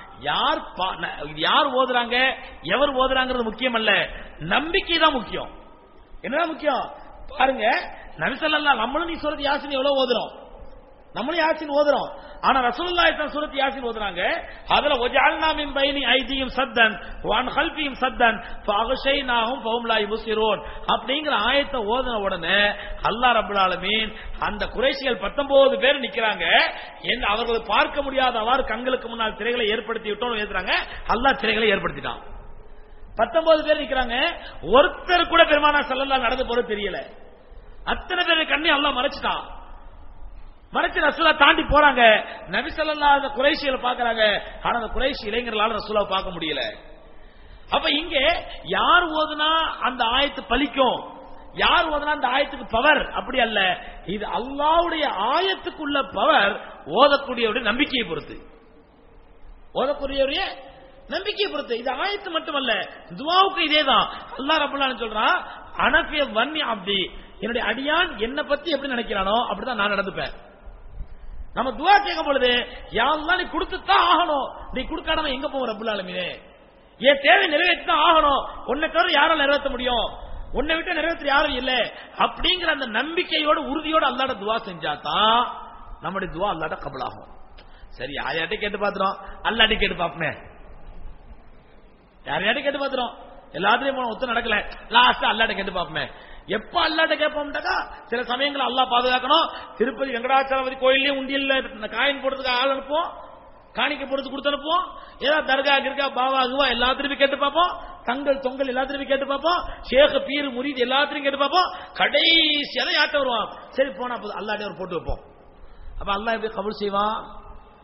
யார் ஓதுறாங்க எவர் ஓதுறாங்கிறது முக்கியம் அல்ல, நம்பிக்கை தான் முக்கியம். என்னதான் முக்கியம் பாருங்க. நபி ஸல்லல்லாஹு நம்மளும் நீ சூரத் யாசீன் எவ்வளவு ஓதுறோம், நம்மளும் யாசீன் ஓதுறோம். ஆனா ரசூலுல்லாஹி ஸல்லல்லாஹு அலைஹி வஸல்லம் சூரத் யாசீன் ஓதுறாங்க. அதுல வஜஅல்னா மின் பைனி ஐதீஹிம் சத்தன் வன் கல்ஃபிஹிம் சத்தன் ஃபஅக்ஷைனாஹும் ஃபஹும் லா யுப்சிரூன் அப்படிங்கிற ஆயத்தை ஓதுன உடனே அல்லாஹ் ரப்பல் ஆலமீன் அந்த குறைஷிகள் 19 பேர் நிக்கிறாங்க. அவர்களை பார்க்க முடியாதவாறு கண்களுக்கு முன்னால் திரைகளை ஏற்படுத்தி விட்டோம் ஏத்துறாங்க. அல்லாஹ் திரைகளை ஏற்படுத்திட்டான். 19 பேர் நிக்கிறாங்க. ஒருத்தர் கூட பெருமானார் ஸல்லல்லாஹு நடந்து போறது தெரியல. அத்தனை பேர் கண்ணை அல்லாஹ் மறைச்சிட்டான். மறைச்சு ரசூலா தாண்டி போறாங்க. நபி ஸல்லல்லாஹு அந்த குறைஷிகளை பார்க்கறாங்க. ஆனா அந்த குறைஷி இளைஞர்களால ரசூலாவை பார்க்க முடியல. அப்ப இங்க யார் ஓதுனா அந்த ஆயத்து பலிக்கும், யார் ஓதுனா அந்த ஆயத்துக்கு பவர் அப்படி அல்ல. இது அல்லாஹ்வுடைய ஆயத்துக்குள்ள பவர் ஓதக்கூடியவருடைய நம்பிக்கையை பொறுத்து, ஓதக்கூடியவருடைய நம்பிக்கையை பொறுத்து. இது ஆயத்து மட்டுமல்ல, துஆவுக்கு இதேதான். அல்லாஹ் ரப்பல் ஆலமீன் சொல்றான், அனஃபிய வன்னி அப்தி, என்னுடைய அடியான் என்ன பத்தி எப்படி நினைக்கிறானோ அப்படிதான் நான் நடந்துப்பேன். நம்ம துஆ கேட்கும் பொழுது யா அல்லாஹ் நீ கொடுத்துதான் ஆகணும், நீ கொடுக்காம எங்க போவோம் ரப்பல் ஆலமீனே, என் தேவை நிறைவேற்றி தான் ஆகணும், உன்னை தவிர யாரால நிறைவேற்ற முடியும், உன்னை விட்டு நிறைவேற்ற யாரும் இல்லை அப்படிங்கிற அந்த நம்பிக்கையோடு உறுதியோடு அல்லாஹ்ட்ட துஆ செஞ்சாதான் நம்முடைய துஆ அல்லாஹ்ட்ட கபூல் ஆகும். சரி யார்கிட்ட கேட்டு பாத்துறோம், அல்லாஹ்ட்ட கேட்டு பாப்போமே, யார்கிட்ட கேட்டு பாத்துறோம், எல்லாத்தையும் ஒத்து நடக்கல, லாஸ்ட் அல்லாஹ்ட்ட கேட்டு பாப்போமே. எப்ப அல்லாஹ்ட்ட கேட்போம்டாக்கா சில சமயங்கள் அல்லாஹ் பாதுகாக்கணும். திருப்பதி வெங்கடாச்சலபதி கோயிலே உண்டியல்ல காயின் போடுறதுக்கு ஆள் அனுப்புவோம், காணிக்க போடுறது கொடுத்து அனுப்புவோம், ஏதாவது தர்கா கிர்கா பாவா குவா எல்லாத்திலும் கேட்டு பார்ப்போம், தங்கள் தொங்கல் எல்லாத்திலும் கேட்டு பார்ப்போம், ஷேக் பீர் முரீத் எல்லாத்திலும் கேட்டு பார்ப்போம், கடைசியாக யார்ட்ட வருவான், சரி போனா போதும் அல்லாஹ்ட்ட ஒரு போட்டு வைப்போம். அப்ப அல்லாஹ் எப்படி கபூல் செய்வான்?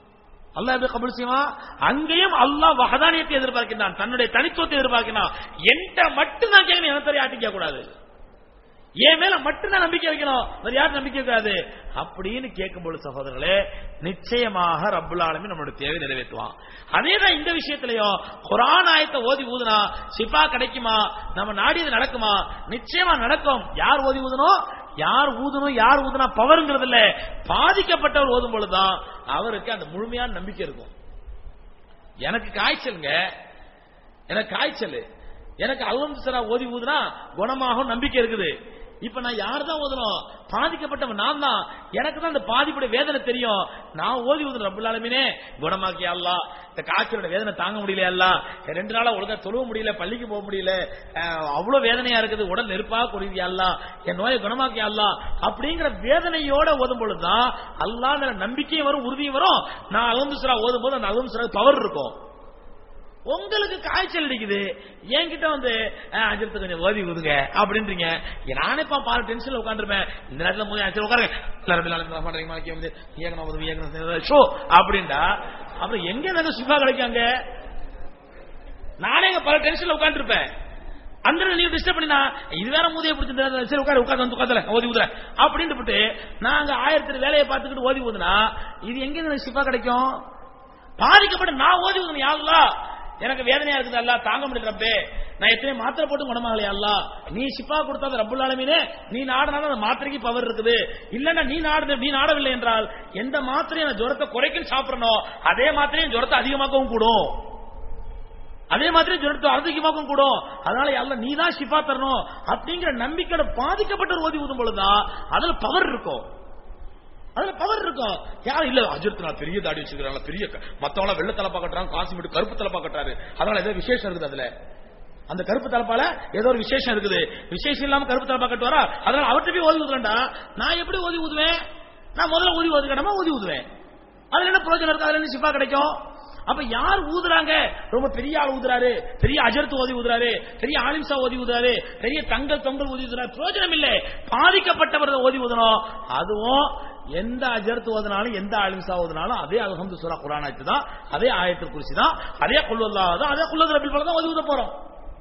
அல்லாஹ் எப்படி கபூல் செய்வான்? அங்கேயும் அல்லாஹ் வஹதானியத்தை எதிர்பார்க்கிறான், தன்னுடைய தனித்துவத்தை எதிர்பார்க்கிறான். என்கிட்ட மட்டும் தான் கேட்கணும், எனக்கு தெரியும் ஆட்டிக்க கூடாது, என் மேல மட்டும்தான் நம்பிக்கை வைக்கணும், வேற யாரும் நம்பிக்கை வைக்காது அப்படின்னு கேட்கும்போது சகோதரர்களே, நிச்சயமாக ரப்புல் ஆலமீன் நம்மளுடைய தேவை நிறைவேற்றுவான். அதேதான் இந்த விஷயத்திலையும் குர்ஆன் ஆயத்தை ஓதி ஊதுனா ஷிஃபா கிடைக்குமா, நம்ம நாடியது நடக்குமா? நிச்சயமா நடக்கும். யார் ஓதி ஊதணும், யார் ஊதணும், யார் ஊதுனா பவர்ங்கிறது இல்ல, பாதிக்கப்பட்டவர் ஓதும் பொழுதுதான் அவருக்கு அந்த முழுமையான நம்பிக்கை இருக்கும். எனக்கு காய்ச்சலுங்க, எனக்கு காய்ச்சல், எனக்கு அல்ஹம்துலில்லாஹ் ஓதி ஊதுனா குணமாகும் நம்பிக்கை இருக்குது. இப்ப நான் யார் தான் ஓதணும்? பாதிக்கப்பட்டவன் நான் தான். எனக்கு தான் இந்த பாதிப்புடைய வேதனை தெரியும். நான் ஓதி ஊதுன ரப்புல் ஆலமீனே குணமாக்கியா அல்லாஹ், இந்த காய்ச்சலோட வேதனை தாங்க முடியல அல்லாஹ், 2 நாளா ஒழுங்கா தொழுவ முடியல, பள்ளிக்கு போக முடியல, அவ்வளவு வேதனையா இருக்குது, உடல் நெருப்பா குடியா அல்லாஹ், என் நோயை குணமாக்கியா அல்லாஹ் அப்படிங்கிற வேதனையோட ஓதும் பொழுதுதான் அல்லாஹ் மேல நம்பிக்கையும் வரும், உறுதியும் வரும். நான் அல்ஹம்துலில்லாஹ் ஓதும் போது அந்த அல்ஹம்துலில்லாஹ் பவர் இருக்கும். உங்களுக்கு காய்ச்சல் அடிக்குது, என்கிட்ட வந்து அஜர்த்து கொஞ்சம் ஓதி ஊதுங்க அப்படின்றீங்க. நானே பாரு டென்ஷன்ல உட்காந்துருப்பேன், இந்த நேரத்தில் மூணு உட்காருங்க அப்படின்டா அப்புறம் எங்க நாங்க சுகா கிடைக்காங்க? நானே பல டென்ஷன்ல உட்காந்துருப்பேன், அந்த நீங்க டிஸ்டர்ப் பண்ணினா இது வேற மூதையை பிடிச்சிருந்தா சரி உட்காரு உட்காந்து வந்து உட்காந்துல ஓதி ஊதுற அப்படின்ட்டு நாங்க 1000 வேலையை பார்த்துக்கிட்டு ஓதி ஊதுனா இது எங்க எனக்கு சிஃபா கிடைக்கும்? பாதிக்கப்பட்ட நான் ஓதி ஊதுன யா அல்லாஹ், எனக்கு வேதனையா இருக்குது அல்லாஹ், தாங்க முடியல ரப்பே, நான் எத்தனை மாத்திரை போட்டு குணமாகலையா அல்லாஹ், நீ ஷிஃபா கொடுத்தா ரப்புல் ஆலமீனே, நீ நாடுனால அந்த மாத்திரைக்கு பவர் இருக்குது, இல்லன்னா நீ நாடவில்லை என்றால் எந்த மாத்திரையும் நான் ஜுரத்தை குறைக்கும் சாப்பிடணும், அதே மாத்திரையும் ஜுரத்தை அதிகமாக்கவும் கூடும், அதே மாதிரி ஜுரத்தை அதிகமாகவும் கூடும். அதனால அல்லாஹ் நீ தான் ஷிஃபா தரணும் அப்படிங்கிற நம்பிக்கையோட பாதிக்கப்பட்ட ஓதி ஊதும் பொழுதுதான் அதுல பவர் இருக்கும், அதுல பவர் இருக்கும். யாரும் இல்ல அஜர்த்து நான் பெரிய தாடி வச்சிருக்காங்க, பெரிய மத்தவங்க வெள்ளை தலப்பா கட்டுறாங்க, காசிமேட்டு கருப்பு தலப்பா கட்டுறாரு, அதனால ஏதோ விசேஷம் இருக்குது, அதுல அந்த கருப்பு தலப்பால ஏதோ ஒரு விசேஷம் இருக்குது, விசேஷம் இல்லாம கருப்பு தலப்பா கட்டுவாரா, அதனால அவர்கிட்ட போய் ஓதி ஊதுறா. நான் எப்படி ஓதி ஊதுவேன்? நான் முதல்ல ஓதி ஊதுக்கணுமா ஓதி ஊதுவேன், அதுல என்ன பிரயோஜனம் இருக்கு, அதுல என்ன ஷிஃபா கிடைக்கும்? அப்ப யார் ஊதுறாங்க? ரொம்ப பெரிய ஆள் ஊதுறாரு, பெரிய அஜர்த்து ஓதி ஊதுறாரு, பெரிய ஆலிம்சா ஓதி ஊதுறாரு, பெரிய தொங்கல் ஓதி ஊதுறாரு, பிரயோஜனம் இல்லை. பாதிக்கப்பட்டவர் ஓதி ஊதணும். அதுவும் எந்த அஜர்த்து ஓதுனாலும் எந்த ஆலிம்சா ஓதுனாலும் அதே அல்ஹம்துலில்லாஹ் குர்ஆன் ஆயத்து தான், அதே ஆயத்துல் குர்சி தான், அதே குல் ஹுவல்லாஹ் தான், அதே குல் ரப்பில் ஃபலக் தான் ஓதி ஊத போறோம்.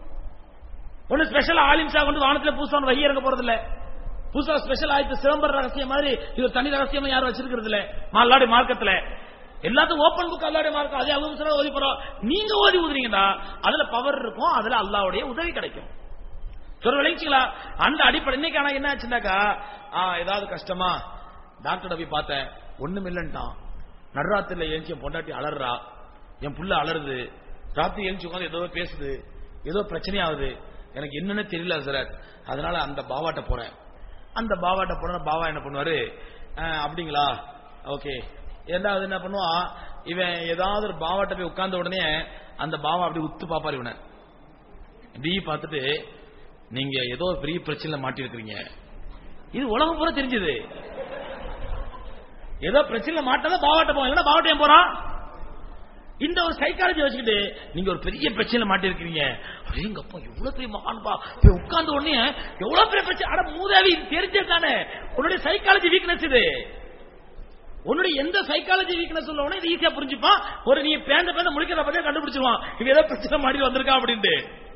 ஒன்னு ஸ்பெஷல் ஆலிம்சா கொண்டு வானத்துல பூசா வஹி இறங்க போறது இல்ல, புதுசா ஸ்பெஷல் ஆயத்து சிதம்பர ரகசியம் மாதிரி இது தனி ரகசியமா யாரும் வச்சிருக்கிறது இல்ல. அல்லாஹ்வுடைய மார்க்கத்துல எல்லாத்துக்கும் ஓபன் புக் அல்லாஹ்வுடைய மார்க்கம், அதே அல்ஹம்துலில்லாஹ் ஓதி போறோம். நீங்க ஓதி ஊதுறீங்கடா அதுல பவர் இருக்கும், அதுல அல்லாஹ்வுடைய உதவி கிடைக்கும். சொல்ல விளைச்சிங்களா? அந்த அடிப்படை இன்னைக்கு ஆனா என்ன ஆச்சுனாக்கா, ஏதாவது கஷ்டமா டாக்டர் போய் பார்த்தேன், ஒண்ணும் இல்லன்ட்டான். நடுராத்திரில ஏஞ்சி என் பொண்டாட்டி அலறா, என் புள்ள அலறுது, ராத்திரி ஏஞ்சி உட்காந்து ஏதோ பேசுது, ஏதோ பிரச்சனை ஆகுது, எனக்கு என்னன்னு தெரியல சார், அதனால அந்த பாவாட்ட போறேன். அந்த பாவாட்ட போன பாவா என்ன பண்ணுவாரு, அப்படிங்களா ஓகே, ஏதாவது என்ன பண்ணுவான் இவன், ஏதாவது ஒரு பாவாட்ட போய் உட்கார்ந்த உடனே அந்த பாவா அப்படி உத்து பாப்பாரு இவனை, இப்படி பார்த்துட்டு நீங்க ஏதோ பெரிய பிரச்சனை மாட்டி இருக்கிறீங்க, இது உலகம் பூரா தெரிஞ்சது, ஏதோ பிரச்சனை மாட்டாதான் பாவாட்ட போவான், இல்லைன்னா பாவாட்ட ஏன் போறான்? இந்த ஒரு சைக்காலஜி வச்சுக்கிட்டு நீங்க ஒரு பெரிய பிரச்சனை மாட்டி இருக்கிறீங்க, எங்கப்பா எவ்வளவு பெரிய மகான்பா உட்கார்ந்த உடனே எவ்வளவு பெரிய பிரச்சனை, அட மூதாவி தெரிஞ்சதானே உன்னுடைய சைக்காலஜி வீக்னஸ் இது. உன்னுடைய எந்த சைக்காலஜி வீக்னஸ் உள்ளவனே இது ஈஸியா புரிஞ்சுப்பான். ஒரு நீ பேந்த முடிக்கிறத பத்தியே கண்டுபிடிச்சிருவான், இவ ஏதோ பிரச்சனை மாடி வந்திருக்கா அப்படின்ட்டு.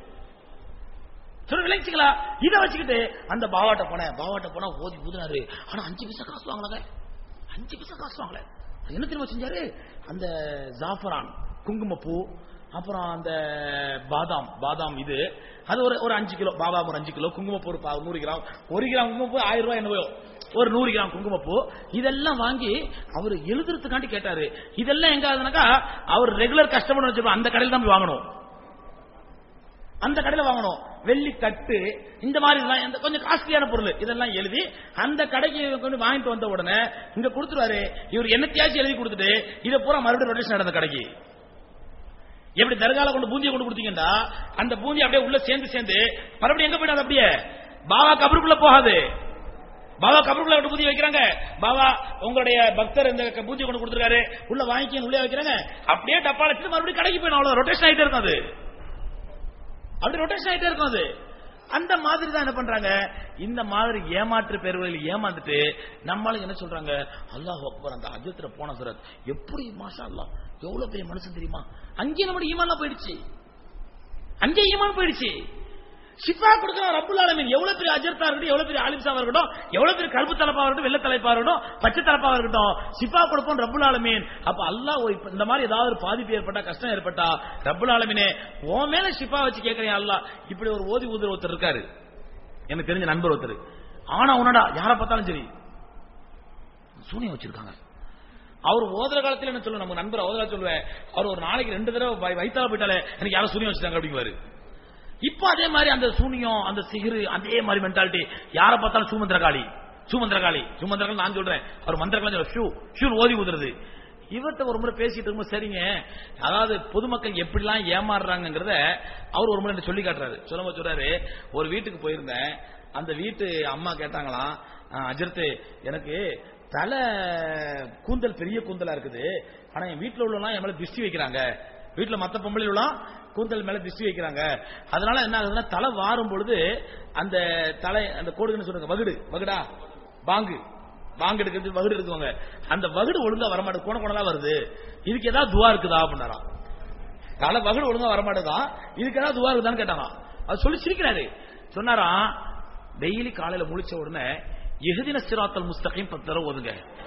சொல்ல விளைச்சிங்களா? இதை வச்சுக்கிட்டு அந்த பாவாட்ட போனா ஓதி ஊதுனாரு, ஆனா 5 பைசா காசு வாங்கலாங்க, 5 பைசா காசு வாங்கல. என்ன தெரியுமா செஞ்சாரு, அந்த ஜாஃபரான் குங்குமப்பூ, அப்புறம் அந்த பாதாம் இது, அது ஒரு 5 கிலோ பாதாம், ஒரு 5 கிலோ குங்குமப்பூ, ஒரு 100 கிராம், 1 கிராம் குங்குமப்பூ 1000 ரூபாய் என்னவோ, ஒரு 100 கிராம் குங்குமப்பூ, இதெல்லாம் வாங்கி அவர் எழுதுறதுக்காண்டி கேட்டாரு. இதெல்லாம் எங்க ஆகுதுனாக்கா, அவர் ரெகுலர் கஸ்டமர் வச்சிருப்பார், அந்த கடையில் தான் போய் வாங்கணும், அந்த கடையில் வாங்கணும். வெள்ளி தட்டு இந்த மாதிரி கொஞ்சம் காஸ்ட்லியான பொருள் இதெல்லாம் எழுதி அந்த கடைக்கு கொண்டு வாங்கிட்டு வந்த உடனே இங்க கொடுத்துருவாரு. இவர் என்னத்தையாச்சும் எழுதி கொடுத்துட்டு இதை பூரா மறுபடியும் ரொட்டேஷன் நடந்த கடைக்கு. எப்படி தர்கால கொண்டு பூந்தியை கொண்டு கொடுத்தீங்கன்னா அந்த பூந்தி அப்படியே உள்ள சேர்ந்து மறுபடியும் எங்க போயிடாது, அப்படியே பாபா கபருக்குள்ள போகாது. பாபா கபருக்குள்ள விட்டு பூஜை வைக்கிறாங்க, பாபா உங்களுடைய பக்தர் இந்த பூஜை கொண்டு கொடுத்துருக்காரு, உள்ள வாங்கி உள்ளே வைக்கிறாங்க, அப்படியே டப்பால வச்சுட்டு மறுபடியும் கடைக்கு போயிடும். அவ்வளவு ரொட்டேஷன் ஆகிட்டே இருக்கும், அது அப்படி ரொட்டேஷன் ஆகிட்டே இருக்கும். அந்த மாதிரி தான் என்ன பண்றாங்க, இந்த மாதிரி ஏமாற்று பேர்களில் ஏமாந்துட்டு நம்மளுக்கு என்ன சொல்றாங்க, அல்லாஹ் அக்பர், அந்த ஹஜ்ரத்ல போன ஹஜ்ரத் எப்படி மாஷா அல்லாஹ் எவ்வளவு பெரிய மனுஷன் தெரியுமா, அங்கே நம்ம ஈமான் போயிடுச்சு, அங்கே ஈமான் போயிடுச்சு. ஷிஃபா கொடுக்கிற ரப்புல் ஆலமீன் எவ்வளவு பெரிய அஜர்த்தா இருக்கட்டும், எவ்வளவு பெரிய ஆலிம்ஸா இருக்கட்டும், எவ்வளவு பெரிய கருப்பு தலைப்பா இருக்கட்டும், வெள்ளை தலைப்பா இருக்கட்டும், பச்சை தலைப்பா இருக்கட்டும், ஷிஃபா கொடுப்போம் ரப்புல் ஆலமீன். அப்ப அல்லாஹ் இந்த மாதிரி ஏதாவது ஒரு பாதிப்பு ஏற்பட்டா, கஷ்டம் ஏற்பட்டா, ரப்புல் ஆலமீனே உன் மேல ஷிஃபா வச்சு கேட்கிறேன் அல்லாஹ். இப்படி ஒரு ஓதி ஊதுற ஒருத்தர் இருக்காரு, எனக்கு தெரிஞ்ச நண்பர் ஒருத்தர். ஆனா உன்னடா யாரை பார்த்தாலும் சரி சூனியம் வச்சிருக்காங்க. அவர் ஓதுற காலத்துல என்ன சொல்லுவேன், நம்ம நண்பர் ஓதுற சொல்லுவேன், அவர் ஒரு நாளைக்கு 2 தடவை வயிற்றால போயிட்டாலே எனக்கு யாரும் சூனியம் வச்சுட்டாங்க அப்படிங்குவாரு. இப்ப அதே மாதிரி அந்த சூனியம், அந்த சிகிரு, அதே மாதிரி மென்டாலிட்டி, யாரை பார்த்தாலும் சுமந்திரகாளி நான் சொல்றேன், அவர் மந்திரகாளி ஓதி ஊதுறது. இவர்கிட்ட ஒரு முறை பேசிட்டு இருக்கும், சரிங்க, அதாவது பொதுமக்கள் எப்படிலாம் ஏமாறுறாங்கிறத அவர் ஒரு முறை சொல்லி காட்டுறாரு. சொல்றாரு, ஒரு வீட்டுக்கு போயிருந்தேன், அந்த வீட்டு அம்மா கேட்டாங்களாம், அஜர்த்து எனக்கு தலை கூந்தல் பெரிய கூந்தலா இருக்குது, ஆனா என் வீட்டுல உள்ளலாம் என் மேல திருஷ்டி வைக்கிறாங்க, வீட்டுல மத்த பொம்பளை உள்ள கூந்தல் மேல திருஷ்டி வைக்கிறாங்க, அதனால என்ன ஆகுதுன்னா தலை வாரும் பொழுது அந்த தலை அந்த கோடுன்னு சொல்லுங்க, வகுடா பாங்கு எடுக்கிறது வகுடு இருக்குவாங்க, அந்த வகுடு ஒழுங்கா வரமாட்டேது, கோண வருது, இதுக்கு ஏதாவது துவா இருக்குதா அப்படின்னாராம். தலை வகுடு ஒழுங்கா வரமாட்டேதான், இதுக்கு ஏதாவது துவா இருக்குதான்னு கேட்டாங்க. அது சொல்லி சிரிக்கிறாரு. சொன்னாராம், டெய்லி காலையில முழிச்ச உடனே இஹ்தின ஸிராத்தல் முஸ்தகீம் 10 தடவை ஓதுங்க.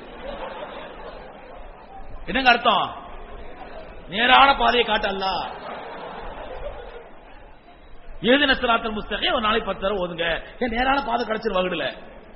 என்னங்க அர்த்தம், நேரான பாதையை காட்ட அல்லாஹ். இஹ்தின ஸிராத்தல் முஸ்தகீம் ஒரு நாளைக்கு 10 தடவை ஓதுங்க, நேரான பாதை கிடைச்சிரு வகுடுல.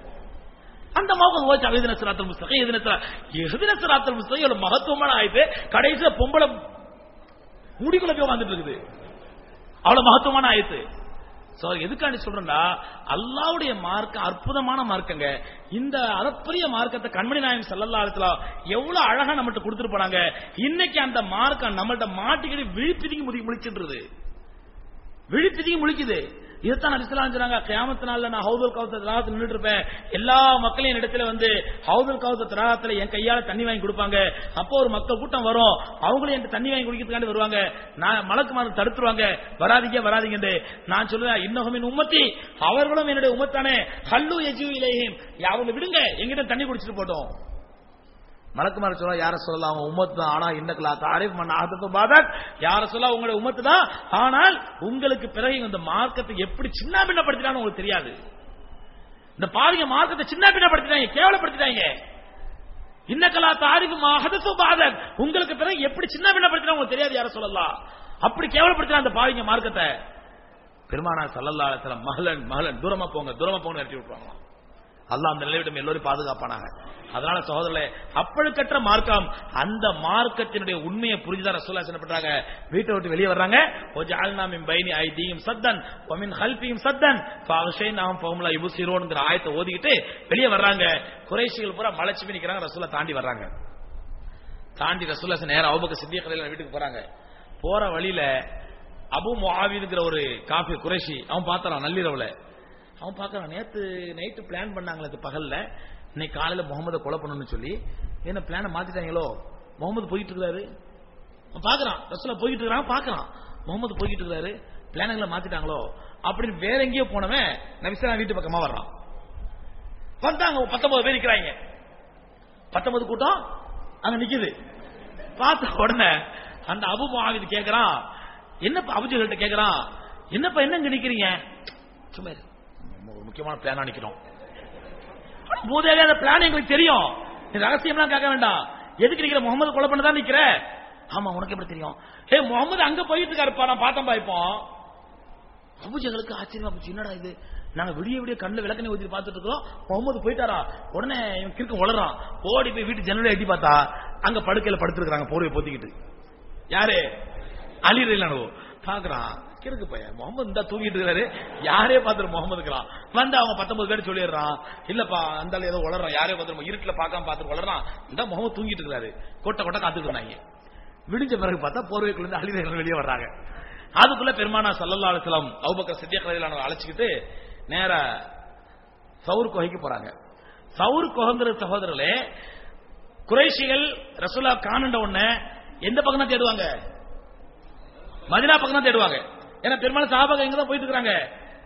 அந்த மௌகம் ஓச்சு இஹ்தின ஸிராத்தல் முஸ்தகீம், இஹ்தின ஸிராத்தல் முஸ்தகீம் ஒரு மகத்துவமான ஆயத்து. கடைசியில பொம்பளை முடிக்குள்ள போய் வந்துட்டு இருக்குது, அவ்வளவு மகத்துவமான ஆயத்து. எதுக்காண்டி சொல்றா, அல்லாஹ்வுடைய மார்க்கம் அற்புதமான மார்க்கங்க. இந்த அளப்பரிய மார்க்கத்தை கண்மணி நாயகம் ஸல்லல்லாஹு அலைஹி வஸல்லம் எவ்வளவு அழகா நம்மகிட்ட கொடுத்துட்டு போனாங்க. இன்னைக்கு அந்த மார்க்கம் நம்மள்ட்ட மாட்டிக்கிட்டு விழிப்பிதிக்கு முழிச்சுன்றது, விழிப்பிதிக்கு முழிக்குது. இதுதான் நபிஸல்லல்லாஹு சொன்னாங்க, கியாமத் நாள்ல நான் ஹவுதுல் கௌசர் தராகத்துல நின்னுட்டு இருப்பேன், எல்லா மக்களையும் இடத்துல வந்து ஹவுதுல் கௌசர் தராகத்துல என் கையால தண்ணி வாங்கி கொடுப்பாங்க. அப்போ ஒரு மக்கள் கூட்டம் வரும், அவங்களும் என் தண்ணி வாங்கி குடிக்கிறதுக்காண்டி வருவாங்க. நான் மலக்குமார் தடுத்துருவாங்க, வராதீங்க. நான் சொல்லுவேன், இன்னஹுமின் உம்மத்தி, அவர்களும் என்னுடைய உம்மத்தானே, ஹல்லு யஜூ இலைஹிம், அவங்க விடுங்க, எங்கிட்ட தண்ணி குடிச்சிட்டு போட்டோம். மலக்குமார் சொல்ல, யார சொல்லலாம் அவன் உம்மத்து தான், ஆனா இன்னக்கலா தாரிஃப் மன் அஹதது பாதக், யார சொல்ல உங்களுடைய உம்மத்து தான், ஆனால் உங்களுக்கு பிறகு இந்த மார்க்கத்தை எப்படி சின்ன பின்னப்படுத்தினான்னு உங்களுக்கு தெரியாது. இந்த பாருங்க, மார்க்கத்தை சின்ன பின்னப்படுத்திட்டாங்க, கேவலப்படுத்திட்டாங்க. இன்னக்கலா தாரிஃப் மன் அஹதது பாதக், உங்களுக்கு பிறகு எப்படி சின்ன பின்னப்படுத்தினா உங்களுக்கு தெரியாது, யார சொல்லலாம், அப்படி கேவலப்படுத்தினா அந்த பாருங்க மார்க்கத்தை. பெருமானார் ஸல்லல்லாஹு அலைஹி வஸல்லம் மஹலன் தூரமா போங்க நிறுத்தி விட்டுருவாங்க. அல்லாஹ் அந்த நிலைவிடம் எல்லோரும் பாதுகாப்பானாங்க. அதனால சகோதரர்களே, அப்பழுக்கற்ற மார்க்கம், அந்த மார்க்கத்தினுடைய உண்மையை புரிஞ்சுதான் ரசூலுல்லாஹ் என்ன பண்றாங்க, வீட்டை விட்டு வெளியே வர்றாங்க. வஜஅல்னா மின் பைனி ஐதீஹிம் சத்தன் வ மின் கல்ஃபிஹிம் சத்தன் ஃபஅக்ஷைனாஹும் ஃபஹும் லா யுப்ஸிரூன்ங்கற ஆயத்தை ஓதிக்கிட்டு வெளியே வர்றாங்க. குறைஷிகள் பூரா மலைச்சு நிக்கிறாங்க, ரசூலுல்லாஹ் தாண்டி வர்றாங்க. தாண்டி ரசூலுல்லாஹ் நேரா அபூபக்கர் சித்திக் ரலியல்லாஹு வீட்டுக்கு போறாங்க. போற வழியில அபூ முஆவித்ங்கற ஒரு காஃபிர் குறைஷி அவன் பார்த்தான் நள்ளிரவுல. அவன் பார்க்கறான், நேத்து நைட்டு பிளான் பண்ணாங்களே பகல்ல, இன்னைக்கு காலையில முகமது கொலை பண்ணணும்னு சொல்லி என்ன பிளான மாத்திட்டாங்களோ, முகமது போயிட்டு இருக்காரு. பாக்குறான், ரசூலுல்லாஹ் போயிட்டு இருக்கான், பாக்குறான் முகமது போயிட்டு இருக்காரு, பிளானங்களை மாத்திட்டாங்களோ அப்படின்னு வேற எங்கேயோ போனவன் நபிஸல்லல்லாஹு வீட்டு பக்கமா வர்றான். வந்தாங்க, 19 பேர் நிக்கிறாங்க, 19 கூட்டம் அங்க நிக்குது. பார்த்த உடனே அந்த அபூ முஆவித் கேக்குறான், என்னப்பா அபூஜஹல்கிட்ட கேக்குறான், என்னப்பா என்ன இங்க நிக்கிறீங்க, சும்மா முக்கியமான பிளானா நிக்கிறோம். மூதேவி அந்த பிளான் எங்களுக்கு தெரியும், ரகசியம்லாம் கேட்க வேண்டாம், எதுக்கு நிக்கிற, முகமது கொலை பண்ணதான் நிக்கிற. ஆமா, உனக்கு எப்படி தெரியும், முகமது அங்க போயிட்டு இருக்காருப்பா, நான் பார்த்தேன் பாய்ப்போம். அபூஜஹலுக்கு ஆச்சரியமா போச்சு, என்னடா இது, நாங்க விடிய கண்ணுல விளக்கணை ஊத்தி பார்த்துட்டு இருக்கோம், முகமது போயிட்டாரா. உடனே இவன் கிறுக்கு உளறான், ஓடி போய் வீட்டு ஜன்னலை எட்டி பார்த்தா அங்க படுக்கையில படுத்துருக்காங்க போர்வையை போத்திக்கிட்டு. யாரு, அலி ரலியல்லாஹு பாக்குறான், கிறுக்கு பையன் முகமது இந்த தூங்கிட்டு இருக்காரு, யாரே பார்த்துட்டு முகமதுக்குறான். வந்து அவங்க 19 பேர் சொல்லிடுறான், இல்லப்பா அந்த ஏதோ உளறான், யாரே பார்த்து இருட்டுல பார்க்காம பார்த்துட்டு உளறான், இந்த முகமது தூங்கிட்டு இருக்காரு, கொட்டை காத்துட்டு இருந்தாங்க. விடிஞ்ச பிறகு பார்த்தா போர்வைக்குள்ள இருந்து அலி ரலியல்லாஹு வெளியே வர்றாங்க. அதுக்குள்ள பெருமானார் ஸல்லல்லாஹு அலைஹி வஸல்லம் அபூபக்கர் சித்திக் ரலியல்லாஹு அன்ஹு அழைச்சிக்கிட்டு நேரா சௌர் குகைக்கு போறாங்க. சௌர் குகைங்கிற சகோதரர்களே, குறைஷிகள் ரசூலுல்லாஹ் காணண்ட உடனே எந்த பக்கம் தான் தேடுவாங்க, மதீனா பக்கம் தான் தேடுவாங்க. ஏன்னா பெருமாள் சஹாபாக்கள் எங்க தான் போயிட்டு இருக்காங்க,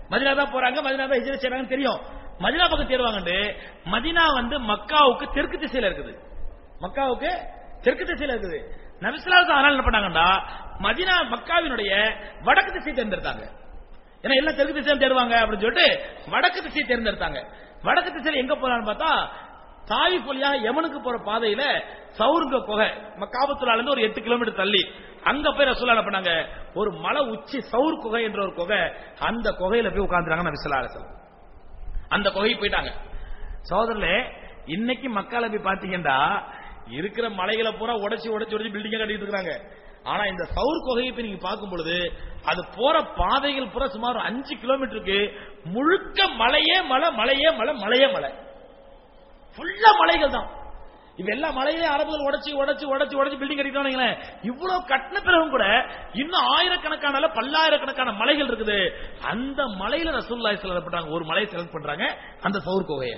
மதினா தான் போறாங்க, மதினா தான் ஹிஜ்ரத் செய்றாங்க தெரியும். மதினா பக்கம் தேடுவாங்க. மதினா வந்து மக்காவுக்கு தெற்கு திசையில இருக்குது. மக்காவுக்கு தெற்கு திசையில இருக்குது. நபி ஸல்லல்லாஹு அலைஹி வஸல்லம் என்ன பண்ணாங்கன்னா மதினா மக்காவினுடைய வடக்கு திசையை தேர்ந்தெடுத்தாங்க. ஏன்னா எல்லாம் தெற்கு திசையை தேடுவாங்க அப்படின்னு சொல்லிட்டு வடக்கு திசையை தேர்ந்தெடுத்தாங்க. வடக்கு திசையில எங்க போறான்னு பார்த்தா தாயிஃப் வழியாக யமனுக்கு போற பாதையில சௌருங்க குகை, மக்காபத்துல்ல இருந்து ஒரு 8 கிலோமீட்டர் தள்ளி அங்க போய் ரசூலுல்லாஹ் என்ன பண்ணாங்க, ஒரு மலை உச்சி சௌர் குகை என்ற ஒரு குகை, அந்த குகையில போய் உட்கார்ந்துறாங்க நபி ஸல்லல்லாஹு அலைஹி வஸல்லம். அந்த குகைக்கு போயிட்டாங்க. சகோதரர்களே, இன்னைக்கு மக்கால போய் பாத்தீங்கன்னா இருக்கிற மலைகளை பூரா உடைச்சு உடைச்சு உடைச்சு பில்டிங்கா கட்டிட்டு இருக்காங்க. ஆனா இந்த சௌர் குகையை போய் நீங்க பார்க்கும் பொழுது அது போற பாதைகள் பூரா சுமார் 5 கிலோமீட்டருக்கு முழுக்க மலையே மலை, மலையே மலை, மலையே மலை, ஃபுல்லா மலைகள் தான். இப்ப எல்லா மலையிலே அரபுகள் உடைச்சு உடைச்சு உடைச்சு உடைச்சு பில்டிங் கட்டிட்டாங்க. இவ்வளவு கட்டின பிறகும் கூட இன்னும் ஆயிரக்கணக்கான பல்லாயிரக்கணக்கான மலைகள் இருக்குது. அந்த மலையில ரசூலுல்லாஹி ஸல்லல்லாஹு அலைஹி வஸல்லம் ஒரு மலையை செலக்ட் பண்றாங்க, அந்த சௌர் குகையை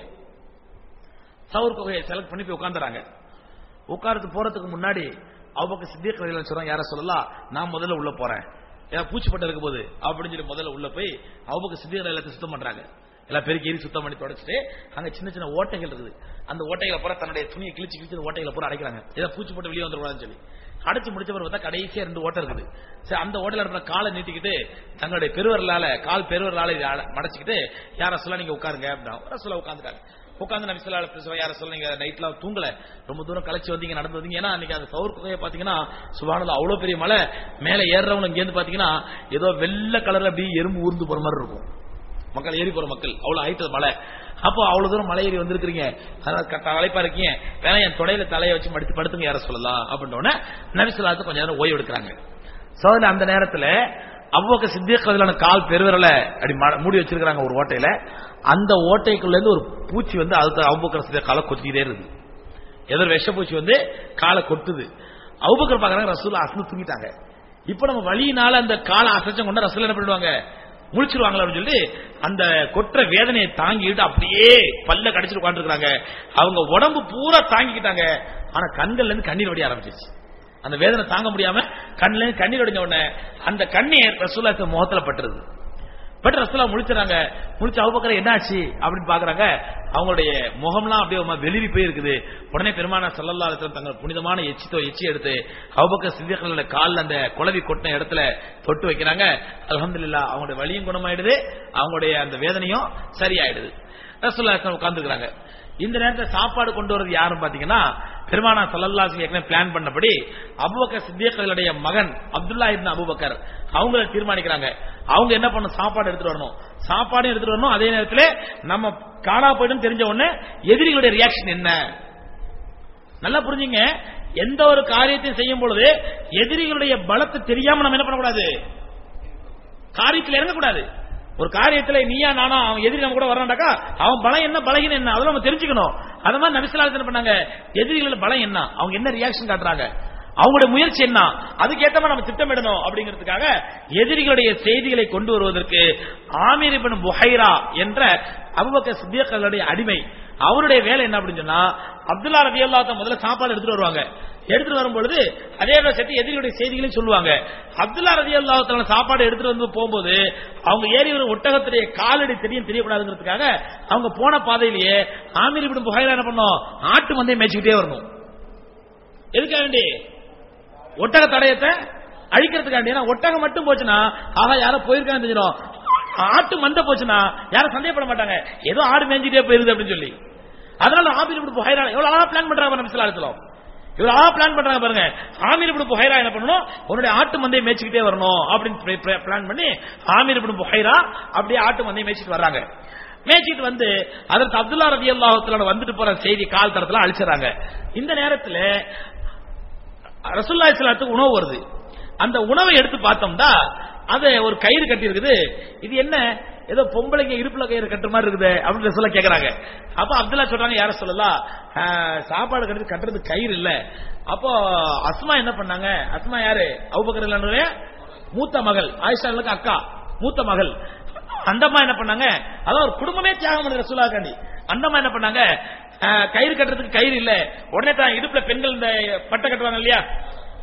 செலக்ட் பண்ணி போய் உட்கார்ந்துறாங்க. உட்கார்ந்து போறதுக்கு முன்னாடி அபூபக்கர் சித்திக் ரலியல்லாஹு அன்ஹு சொல்றாங்க, யார சொல்லலாம் நான் முதல்ல உள்ள போறேன், ஏன்னா பூச்சிப்பட்ட இருக்கும் போது அப்படின்னு சொல்லி முதல்ல உள்ள போய் அபூபக்கர் சித்திக் ரலியல்லாஹு அன்ஹு சுத்தம் பண்றாங்க. எல்லாம் பெருக்கி எரி சுத்தம் பண்ணி தொடச்சிட்டு அங்க சின்ன சின்ன ஓட்டைகள் இருக்குது. அந்த ஓட்டைகளை பூரா தன்னுடைய துணியை கிழிச்சு கிழிச்சு ஓட்டைகளை பூரா அடைக்கிறாங்க, ஏதாவது பூச்சி போட்டு வெளியே வந்துடக்கூடாதுன்னு சொல்லி. அடைச்சு முடிச்ச பிறகு பார்த்தா கடைசியா 2 ஓட்டை இருக்குது. சரி, அந்த ஓட்டையில இருக்கிற காலை நீட்டிக்கிட்டு தங்களுடைய கால் பெருவரலால மடைச்சிக்கிட்டு யார சொல்ல நீங்க உட்காருங்க அப்படின்னா சொல்ல உட்காந்துட்டாங்க. உட்காந்து நபி ஸல்லல்லாஹு அலைஹி வஸல்லம் யார சொல்ல நீங்க நைட்ல தூங்கல, ரொம்ப தூரம் களைச்சு வந்தீங்க, நடந்து வந்தீங்க. ஏன்னா அன்னைக்கு அந்த சௌர் குகையை பாத்தீங்கன்னா சுப்ஹானல்லாஹ் அவ்வளவு பெரிய மலை, மேல ஏறுறவங்க இங்க இருந்து பாத்தீங்கன்னா ஏதோ வெள்ளை கலர்ல அப்படி எறும்பு ஊர்ந்து போற மாதிரி இருக்கும். மக்கள் ஏறி போற மக்கள் அவ்வளவு ஆயிட்டது மலை. அப்போ அவ்வளவு தூரம் மலை ஏறி வந்திருக்கீங்க, அழைப்பா இருக்கீங்க, வேணா என் தொடையில தலையை வச்சு மடித்து படுத்துங்க யார சொல்லலாம் அப்படின்னோடனே நபி ஸல்லல்லாஹு அலைஹி வஸல்லம் கொஞ்ச நேரம் ஓய்வு எடுக்கிறாங்க. சோதனை அந்த நேரத்தில் அபூபக்கர் சித்திக் ரலியல்லாஹு கால் பெருவிரல அப்படி மூடி வச்சிருக்காங்க ஒரு ஓட்டையில. அந்த ஓட்டைக்குள்ள இருந்து ஒரு பூச்சி வந்து அது அபூபக்கர் சித்திக் காலை கொத்திட்டே இருக்குது. ஏதோ விஷ பூச்சி வந்து காலை கொட்டுது. அபூபக்கர் பாக்குறாங்க ரசூலுல்லாஹ் அசந்து தூங்கிட்டாங்க. இப்ப நம்ம வழியினால அந்த காலை அசைச்சம் கொண்டு ரசூலுல்லாஹ் என்ன பண்ணிடுவாங்க, முழிச்சிருவாங்களா அப்படின்னு சொல்லி அந்த கொற்ற வேதனையை தாங்கிட்டு அப்படியே பல்ல கடிச்சிட்டு உட்காந்துருக்காங்க. அவங்க உடம்பு பூரா தாங்கிக்கிட்டாங்க. ஆனா கண்கள்ல இருந்து கண்ணீர் வடிய ஆரம்பிச்சிருச்சு. அந்த வேதனை தாங்க முடியாம கண்ணுல இருந்து கண்ணீர் வடிஞ்ச உடனே அந்த கண்ணீர் ரசூலுல்லாஹ் முகத்துல பட்டுருது. பட் ரசூலுல்லாஹ் முழிச்சாங்க. முழிச்சு அபூபக்கர் என்னாச்சு அப்படின்னு பாக்குறாங்க. அவங்களுடைய முகம்லாம் அப்படியே வெளிரி போய் இருக்குது. உடனே பெருமானார் ஸல்லல்லாஹு அலைஹி வஸல்லம் தங்கள் புனிதமான எச்சி எடுத்து அபூபக்கர் சித்திக் ரலியல்லாஹு கால்ல அந்த குளவி கொட்டின இடத்துல தொட்டு வைக்கிறாங்க. அல்ஹம்துலில்லாஹ் அவங்களுடைய வலியும் குணமாயிடுது, அவங்களுடைய அந்த வேதனையும் சரியாயிடுது. ரசூலுல்லாஹ் உட்கார்ந்துருக்காங்க. இந்த நேரத்தில் சாப்பாடு கொண்டு வரது யாரும் பாத்தீங்கன்னா பெருமானார் ஸல்லல்லாஹு அலைஹி வஸல்லம் பிளான் பண்ணபடி அபூபக்கர் சித்திக் ரலியல்லாஹுடைய மகன் அப்துல்லா இப்னு அபூபக்கர் அவங்கள தீர்மானிக்கிறாங்க. அவங்க என்ன பண்ணணும், சாப்பாடு எடுத்துட்டு வரணும். சாப்பாடு எடுத்துட்டு வரணும். அதே நேரத்தில் நம்ம காணா போயிடும் தெரிஞ்ச உடனே எதிரிகளுடைய ரியாக்ஷன் என்ன நல்லா புரிஞ்சுங்க. எந்த ஒரு காரியத்தையும் செய்யும் பொழுது எதிரிகளுடைய பலத்தை தெரியாம நம்ம என்ன பண்ணக்கூடாது, காரியத்தில் இறங்கக்கூடாது. ஒரு காரியத்துல நீயா நானா அவன் எதிரி நம்ம கூட வரான்டாக்கா அவன் பலம் என்ன பலகீனம் என்ன அதெல்லாம் நம்ம தெரிஞ்சுக்கணும். அது மாதிரி நபி ஸல்லல்லாஹு அலைஹி வஸல்லம் பண்ணாங்க, எதிரிகளோட பலம் என்ன, அவங்க என்ன ரியாக்ஷன் காட்டுறாங்க, அவங்களுடைய முயற்சி என்ன, அதுக்கேற்ற மாதிரி நம்ம திட்டமிடணும் அப்படிங்கிறதுக்காக எதிரிகளுடைய செய்திகளை கொண்டு வருவதற்கு ஆமீர் இப்னு புஹைரா என்ற அபூபக்கர் சித்திக் ரலியல்லாஹுடைய அடிமை, அவருடைய வேலை என்ன அப்படின்னு சொன்னா அப்துல்லா ரலியல்லாஹு அன்ஹு முதல்ல சாப்பாடு எடுத்துட்டு வருவாங்க. எடுத்துட்டு வரும்பொழுது அதே சேர்த்து எதிரிகளுடைய செய்திகளையும் சொல்லுவாங்க. அப்துல்லா ரலியல்லாஹு அன்ஹு சாப்பாடு எடுத்துட்டு வந்து போகும்போது அவங்க ஏறி ஒரு ஒட்டகத்துடைய காலடி தெரியக்கூடாதுங்கிறதுக்காக அவங்க போன பாதையிலேயே ஆமீர் இப்னு புஹைரா என்ன பண்ணோம், ஆட்டு மந்தையை மேய்ச்சிக்கிட்டே வரணும். எதுக்காக வேண்டி, ஒட்டக தடயத்தை அழிக்கிறதுக்காண்டி. ஒட்டகம் மட்டும் போச்சுன்னா ஆஹா யாரோ போயிருக்கான்னு தெரிஞ்சிடும். ஆட்டு மந்தை போச்சுன்னா யாரும் சந்தேகப்பட மாட்டாங்க, ஏதோ ஆடு மேய்ஞ்சிட்டே போயிருது அப்படின்னு சொல்லி. அதனால ஆமீர் இப்னு புஹைரா எவ்வளவு அழகா பிளான் பண்றாங்க நபி ஸல்லல்லாஹு அலைஹி வஸல்லம், இவ்வளவு அழகா பிளான் பண்றாங்க பாருங்க. ஆமீர் இப்னு புஹைரா என்ன பண்ணணும், உன்னுடைய ஆட்டு மந்தையை மேய்ச்சிக்கிட்டே வரணும் அப்படின்னு பிளான் பண்ணி ஆமீர் இப்னு புஹைரா அப்படியே ஆட்டு மந்தையை மேய்ச்சிட்டு வர்றாங்க. மேய்ச்சிட்டு வந்து அதற்கு அப்துல்லா ரலியல்லாஹு அன்ஹு வந்துட்டு போற செய்தி கால் தடத்துல அழிச்சிடறாங்க. இந்த நேரத்தில் ரசூலுல்லாஹி ஸல்லல்லாஹு அலைஹி வஸல்லம் உணவு வருது. அந்த உணவை எடுத்து பார்த்தோம்னா அது ஒரு கயிறு கட்டி இருக்குது. இது என்ன, ஏதோ பொம்பளைங்க இடுப்புல கயிறு கட்டுற மாதிரி இருக்குது அப்படின்னு ரசூலுல்லாஹ் கேக்குறாங்க. அப்ப அப்துல்லா சொல்றாங்க, யார சொல்லலாம், சாப்பாடு கட்டுறது கயிறு இல்ல. அப்போ அஸ்மா என்ன பண்ணாங்க, அஸ்மா யாரு, அபூபக்கர் ரலியல்லாஹு மூத்த மகள், ஆயிஷாவுக்கு அக்கா மூத்த மகள். அந்தம்மா என்ன பண்ணாங்க, அதாவது ஒரு குடும்பமே தியாகம் பண்ண ரசூலுல்லாஹ் காண்டி. அந்தம்மா என்ன பண்ணாங்க, கயிறு கட்டுறதுக்கு கயிறு இல்ல, உடனே தான் இடுப்புல பெண்கள் இந்த பட்டை கட்டுவாங்க இல்லையா,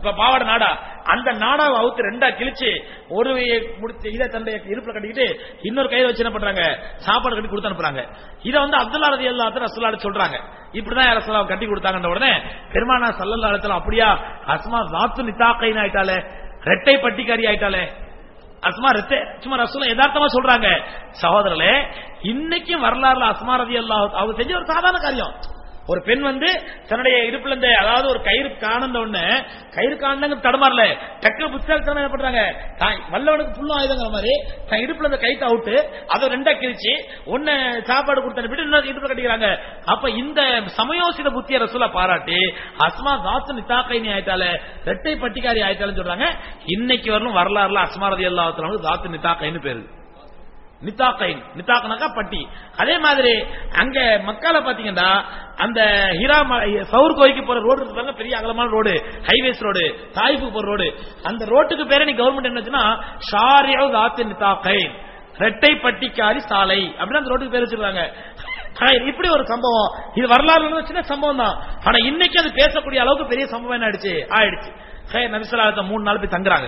பாவாடை நாடா, அந்த நாடாவை அவுத்து ரெண்டா கிழிச்சு ஒரு இதை தன்னுடைய இருப்புல கட்டிக்கிட்டு இன்னொரு கையில வச்சு என்ன பண்றாங்க, சாப்பாடு கட்டி கொடுத்து அனுப்புறாங்க. இதை அப்துல்லா ரலியல்லாஹு அன்ஹு ரசூலுல்லாஹ் சொல்றாங்க. இப்படிதான் ரசூலுல்லாஹ் கட்டி கொடுத்தாங்கன்ற உடனே பெருமானார் ஸல்லல்லாஹு அலைஹி வஸல்லம் அப்படியா அஸ்மா ஸாத்து நிதாகைன் ஆயிட்டாலே, ரெட்டை பட்டிக்காரி ஆயிட்டாலே. அஸ்மா சும்மா ரசூலுல்லாஹ் யதார்த்தமா சொல்றாங்க. சகோதரர்களே, இன்னைக்கும் வரலாறுல அஸ்மா ரலியல்லாஹு அவங்க செஞ்ச ஒரு சாதாரண காரியம். ஒரு பெண் தன்னுடைய இடுப்புல இருந்து அதாவது ஒரு கயிறு காணந்த உடனே கயிறு காணங்க தடமாறல டக்கு புத்தகத்தனம் என்ன பண்றாங்க, வல்லவனுக்கு புல்லும் ஆயுதங்கிற மாதிரி தன் இடுப்புல இந்த கைத்தை அவுட்டு அதை ரெண்டா கிழிச்சு ஒன்னு சாப்பாடு கொடுத்து அனுப்பிட்டு இன்னொரு இடுப்புல கட்டிக்கிறாங்க. அப்ப இந்த சமயோசித புத்திய ரசூலுல்லாஹ் பாராட்டி அஸ்மா ஸாத்து நிதாகைனி ஆயிட்டாலே, ரெட்டை பட்டிக்காரி ஆயிட்டாலும் சொல்றாங்க. இன்னைக்கு வரலும் வரலாறுல அஸ்மா ரலியல்லாஹு அன்ஹா ஸாத்து நிதாகைன்னு பேரு. நிதாகைன், நிதாகனாக்கா பட்டி. அதே மாதிரி அங்க மக்கால பாத்தீங்கன்னா அந்த ஹிரா சவுர் கோயிலுக்கு போற ரோடு இருக்கு, பெரிய அகலமான ரோடு, ஹைவேஸ் ரோடு, தாயிஃபுக்கு போற ரோடு. அந்த ரோட்டுக்கு பேரே நீ கவர்மெண்ட் என்னச்சுன்னா ஷாரிஉ ஸாத்து நிதாகைன், ரெட்டை பட்டிக்காரி சாலை அப்படின்னு அந்த ரோட்டுக்கு பேர் வச்சிருக்காங்க. இப்படி ஒரு சம்பவம், இது வரலாறு சின்ன சம்பவம் தான். ஆனா இன்னைக்கு அது பேசக்கூடிய அளவுக்கு பெரிய சம்பவம் என்ன ஆயிடுச்சு. நபி ஸல்லல்லாஹு அலைஹி வஸல்லம் 3 நாள் போய் தங்குறாங்க.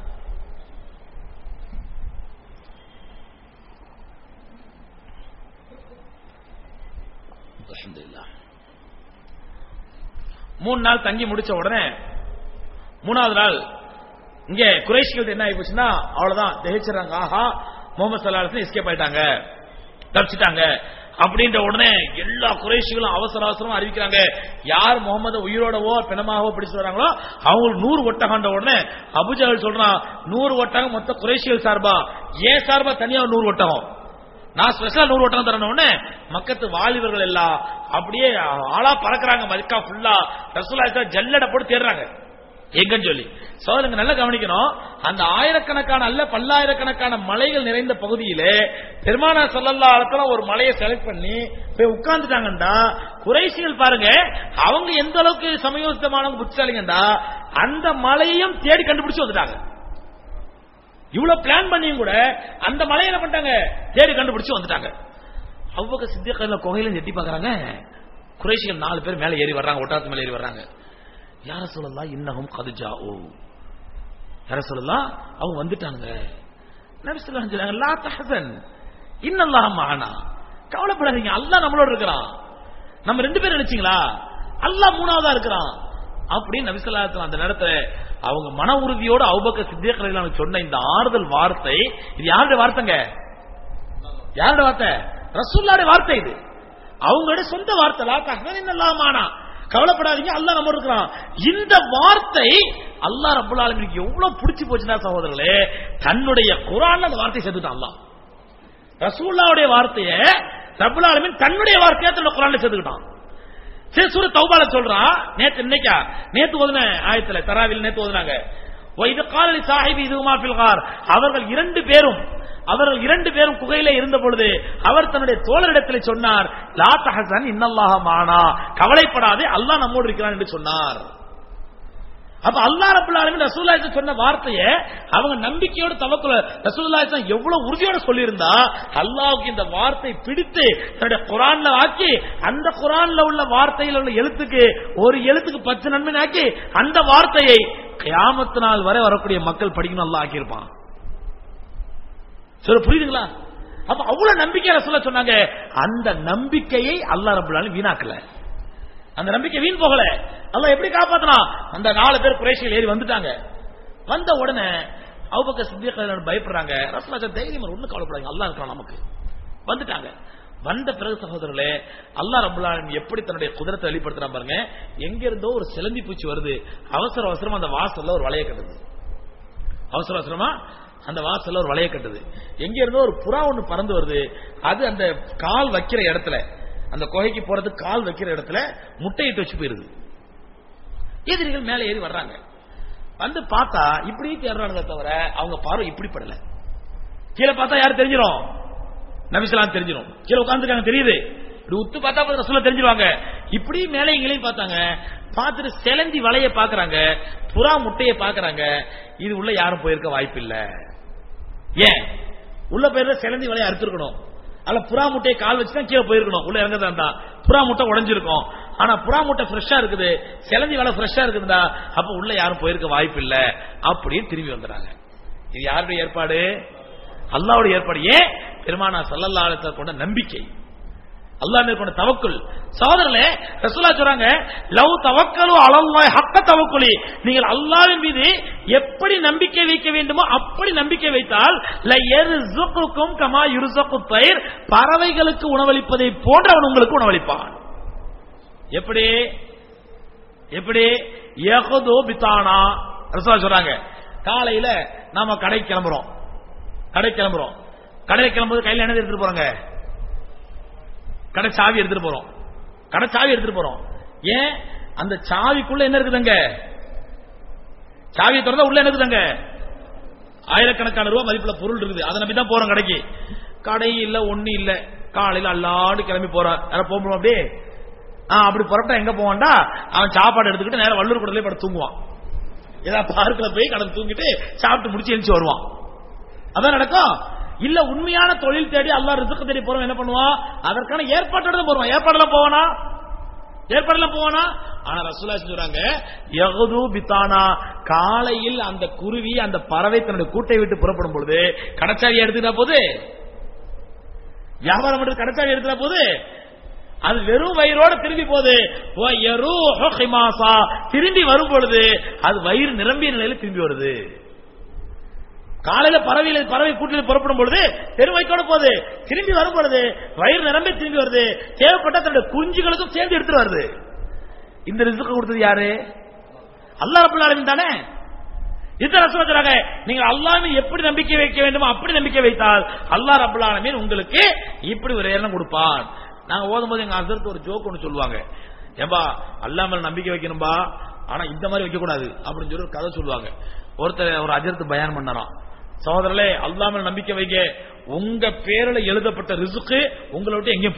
அல்ஹம்துலில்லாஹ் 3 நாள் தங்கி முடிச்ச உடனே 3வது நாள் இங்க குறைஷிகள் என்ன ஆகி போச்சுன்னா அவ்வளவுதான் ஜெயிச்சிடறாங்க. ஆஹா முகமது ஸல்லல்லாஹு அலைஹி வஸல்லம் எஸ்கேப் ஆயிட்டாங்க, தப்பிச்சிட்டாங்க அப்படின்ற உடனே எல்லா குறைஷிகளும் அவசர அவசரமா அறிவிக்கிறாங்க. யார் முகமது உயிரோடவோ பிணமாகவோ பிடிச்சு வராங்களோ அவங்களுக்கு 100 ஒட்டகம்ன்ற உடனே அபூஜஹல் சொல்றான் 100 ஒட்டகம் மொத்த குறைஷிகள் சார்பா, ஏன் சார்பா தனியா 100 ஒட்டகம், நான் ஸ்பெஷலா 100 ஒட்டகம் தரணும்னு மக்கத்து வாலிபர்கள் எல்லாம் அப்படியே ஆளா பறக்குறாங்க. மல்கா ஃபுல்லா ரசூலுல்லாஹ் ஜல்லட போட்டு தேடுறாங்க எங்கன்னு சொல்லி. சோதரங்க நல்லா கவனிக்கணும், அந்த ஆயிரக்கணக்கான அல்ல பல்லாயிரக்கணக்கான மலைகள் நிறைந்த பகுதியிலே பெருமானார் ஸல்லல்லாஹு அலைஹி வஸல்லம் ஒரு மலையை செலக்ட் பண்ணி போய் உட்கார்ந்துட்டாங்கடா. குறைஷிகள் பாருங்க அவங்க எந்த அளவுக்கு சமயோசிதமானவங்க புத்திசாலிங்கடா, அந்த மலையையும் தேடி கண்டுபிடிச்சு வந்துட்டாங்க. இவ்வளவு பிளான் பண்ணியும் கூட அந்த மலையை என்ன பண்ணிட்டாங்க, தேடி கண்டுபிடிச்சு வந்துட்டாங்க. அபூபக்கர் சித்திக் குகையில எட்டி பாக்குறாங்க. குறைஷிகள் 4 பேர் மேல ஏறி வர்றாங்க, ஒட்டகத்து மேல ஏறி வர்றாங்க. யா ரசூலல்லாஹ் இன்னஹும் கத் ஜாஊ, யா ரசூலல்லாஹ் அவங்க வந்துட்டாங்க. நபி ஸல்லல்லாஹு அலைஹி வஸல்லம் லா தஹஸன் இன்னல்லாஹ மஅனா, கவலைப்படாதீங்க அல்லாஹ் நம்மளோட இருக்கிறான். நம்ம 2 பேர் நினைச்சீங்களா, அல்லாஹ் 3வதா இருக்கிறான் அப்படின்னு நபி ஸல்லல்லாஹு அலைஹி வஸல்லம் அந்த நேரத்துல அவங்க மன உறுதியோட அபூபக்கர் சித்திக் ரலியல்லாஹு அன்ஹு சொன்ன இந்த ஆறுதல் வார்த்தை, இது யாருடைய வார்த்தைங்க, யாருடைய வார்த்தை, ரசூலுல்லாஹ்வுடைய வார்த்தை. இது அவங்களுடைய சொந்த வார்த்தை. லா தஹஸன் இன்னல்லாஹ மஅனா, கவலைப்படாதீங்க அல்லாஹ் நம்ம இருக்கிறான். இந்த வார்த்தை அல்லாஹ் ரப்பல் ஆலமீனுக்கு எவ்வளவு பிடிச்சு போச்சுன்னா சகோதரர்களே, தன்னுடைய குர்ஆன்ல அந்த வார்த்தையை சேர்த்துட்டான் அல்லாஹ். ரசூலுல்லாஹ்வுடைய வார்த்தையை ரப்பல் ஆலமீன் தன்னுடைய வார்த்தையை தன்னுடைய குர்ஆன்ல சேர்த்துக்கிட்டான். சரி சூரா தௌபால சொல்றான், நேத்து ஓதுன ஆயத்துல தராவில் நேத்து ஓதுனாங்க. வைது காலி சாஹிபி இதுமா ஃபில் கார், அவர்கள் 2 பேரும் குகையில இருந்த பொழுது அவர் தன்னுடைய தோழரிடத்தில் சொன்னார், லா தஹஸன் இன்னல்லாஹ மஅனா, கவலைப்படாதே அல்லாஹ் நம்மோடு இருக்கிறான் என்று சொன்னார். அப்ப அல்லாஹ் ரப்பல் ஆலமீன் ரசூலுல்லாஹி சொன்ன வார்த்தையை அவங்க நம்பிக்கையோட தவக்குல ரசூலுல்லாஹி எவ்வளவு உறுதியோட சொல்லியிருந்தா அல்லாஹ்வுக்கு இந்த வார்த்தை பிடித்து தன்னுடைய குர்ஆன்ல ஆக்கி அந்த குர்ஆன்ல உள்ள வார்த்தையில் உள்ள எழுத்துக்கு ஒரு எழுத்துக்கு 10 நன்மை ஆக்கி அந்த வார்த்தையை கியாமத் நாள் வரை வரக்கூடிய மக்கள் படிக்கணும் அல்லாஹ் ஆக்கியிருப்பான். சரி புரியுதுங்களா? அப்ப அவ்வளவு நம்பிக்கை ரசூலுல்லாஹ் சொன்னாங்க. அந்த நம்பிக்கையை அல்லாஹ் ரப்பல் ஆலமீன் வீணாக்கல, அந்த நம்பிக்கை வீண் போகல. அல்லாஹ் எப்படி காப்பாத்தினா, அந்த 4 பேர் குறைஷிகள் ஏறி வந்துட்டாங்க. வந்த உடனே அபூபக்கர் சித்திக் ரலியல்லாஹு பயப்படுறாங்க. ரசூலுல்லாஹ் தைரியமா ஒண்ணு கவலைப்படாதீங்க அல்லாஹ் இருக்கான் நமக்கு. வந்துட்டாங்க. வந்த பிறகு சகோதரர்களே அல்லாஹ் ரப்பல் ஆலமீன் எப்படி தன்னுடைய குதிரத்தை வெளிப்படுத்துறான் பாருங்க. எங்க இருந்தோ ஒரு சிலந்தி பூச்சி வருது, அவசர அவசரமா அந்த வாசல்ல ஒரு வளைய கட்டுது. அவசர அவசரமா அந்த வாசல்ல ஒரு வளைய கட்டுது. எங்க இருந்தோ ஒரு புறா ஒண்ணு பறந்து வருது. அது அந்த கால் வைக்கிற இடத்துல, அந்த குகைக்கு போறதுக்கு கால் வைக்கிற இடத்துல முட்டையிட்டு வச்சு போயிருது. எதிரிகள் மேலே ஏறி வர்றாங்க. வந்து பார்த்தா இப்படி தேடுறாங்க தவிர அவங்க பார்வை இப்படி படல. கீழே பார்த்தா யாரு தெரிஞ்சிடும், நபி ஸல்லல்லாஹு அலைஹி தெரிஞ்சிடும். கீழே உட்கார்ந்துருக்காங்க தெரியுது. இப்படி உத்து பார்த்தா ரசூலுல்லாஹ் தெரிஞ்சிருவாங்க. இப்படி மேலே இங்களையும் பார்த்தாங்க. பார்த்துட்டு செலந்தி வலைய பாக்குறாங்க, புறா முட்டையை பாக்குறாங்க. இது உள்ள யாரும் போயிருக்க வாய்ப்பு இல்ல. ஏன் உள்ள போயிருந்த செலந்தி வலையை அறுத்திருக்கணும், அல்ல புறா முட்டையை கால் வச்சுதான் கீழே போயிருக்கணும். உள்ள இறங்கதான் புறா முட்டை உடைஞ்சிருக்கும். ஆனா புறா முட்டை ஃப்ரெஷ்ஷா இருக்குது, சிலந்தி வேலை ஃப்ரெஷ்ஷா இருக்குதா, அப்ப உள்ள யாரும் போயிருக்க வாய்ப்பு இல்ல அப்படின்னு திரும்பி வந்துறாங்க. இது யாருடைய ஏற்பாடு? அல்லாஹ்வுடைய ஏற்பாடு. ஏன்? பெருமானார் ஸல்லல்லாஹு அலைஹி வஸல்லம் கொண்ட நம்பிக்கை, அல்லாஹ் மேல் கொண்ட தவக்குல். சகோதரர்களே, ரசூலுல்லாஹ் சொல்றாங்க, லவ் தவக்கலு அலல்லாஹி ஹக்க தவக்குலி, நீங்கள் அல்லாஹ்வின் மீது எப்படி நம்பிக்கை வைக்க வேண்டுமோ அப்படி நம்பிக்கை வைத்தால் ல யர்ஸுகுக்கும் கமா யுர்ஸகுத் தைர், பறவைகளுக்கு உணவளிப்பதை போன்று அவன் உங்களுக்கு உணவளிப்பான். எப்படி? எப்படி? யஹது பிதானா. ரசூலுல்லாஹ் சொல்றாங்க, காலையில நாம கடை கிளம்புறோம், கடை கிளம்பும்போது கையில என்ன எடுத்துட்டு போறோங்க? கடை சாவி எடுத்துட்டு போறோம். ஏன்? அந்த சாவிக்குள்ள என்ன இருக்குதுங்க? சாவியை திறந்தா உள்ள என்ன இருக்குதுங்க? ஆயிரக்கணக்கான ரூபாய் மதிப்புள்ள பொருள் இருக்குது. அதை நம்பி தான் போறோம் கடைக்கு. கடை இல்ல, ஒண்ணு இல்ல. காலையில அல்லாடு கிளம்பி போறான். போகும்போது அப்படியே அப்படி புறப்பட்டா எங்க போவான்டா, அவன் சாப்பாடு எடுத்துக்கிட்டு நேரம் வள்ளூர் கூடலே படுத்து தூங்குவான். ஏதாவது பார்க்கல போய் கடந்து தூங்கிட்டு சாப்பிட்டு முடிச்சு எழுச்சி வருவான். அதான் நடக்கும். இல்ல உண்மையான தொழில் தேடி அல்லாஹ் ரிஸ்க் தேடி போறோம், என்ன பண்ணுவான்? அதற்கான ஏற்பாட்டோட தான் போவான். ஏற்பாடெல்லாம் போவானா? ஆனா ரசூலுல்லாஹ் சொல்றாங்க, யகுது பிதானா, காலையில் அந்த குருவி அந்த பறவை தன்னுடைய கூட்டை விட்டு புறப்படும் பொழுது கடச்சாவி எடுத்துட்டா போது, வியாபாரம் பண்றது கடச்சாவி எடுத்துட்டா போது, அது வெறும் வயிறோட திரும்பி போகுது. திரும்பி வரும் பொழுது அது வயிறு நிரம்பிய நிலையில திரும்பி வருது. காலையில பறவை கூட்டில் புறப்படும் பொழுது பெரும் வயிற்றோட போகுது, திரும்பி வரும் பொழுது வயிறு நிரம்பி திரும்பி வருது. தேவைப்பட்ட தன்னுடைய குஞ்சுகளுக்கும் சேர்ந்து எடுத்துட்டு வருது. இந்த ரிஸ்க் கொடுத்தது யாரு? அல்லாஹ் ரப்பல் ஆலமீன் தானே. இந்த ரசூலுல்லாஹ் சொல்றாங்க, நீங்க அல்லாஹ்வை எப்படி நம்பிக்கை வைக்க வேண்டுமோ அப்படி நம்பிக்கை வைத்தால் அல்லாஹ் ரப்பல் ஆலமீன் உங்களுக்கு இப்படி ஒரு ஏலம் கொடுப்பான். நாங்க ஓதும்போது எங்க ஹஸ்ரத் ஒரு ஜோக் ஒன்று சொல்லுவாங்க, ஏம்பா அல்லாஹ் மேல நம்பிக்கை வைக்கணும்பா, ஆனா இந்த மாதிரி வைக்க கூடாது அப்படின்னு சொல்லி ஒரு கதை சொல்லுவாங்க. ஒருத்தர் ஒரு ஹஜ்ரத் பயான் பண்ணாராம், சகோதரர்களே அல்லாஹ் மேல நம்பிக்கை வைக்க, உங்க பேர்ல எழுதப்பட்ட ரிஸ்க் உங்களை விட்டு எங்கேயும்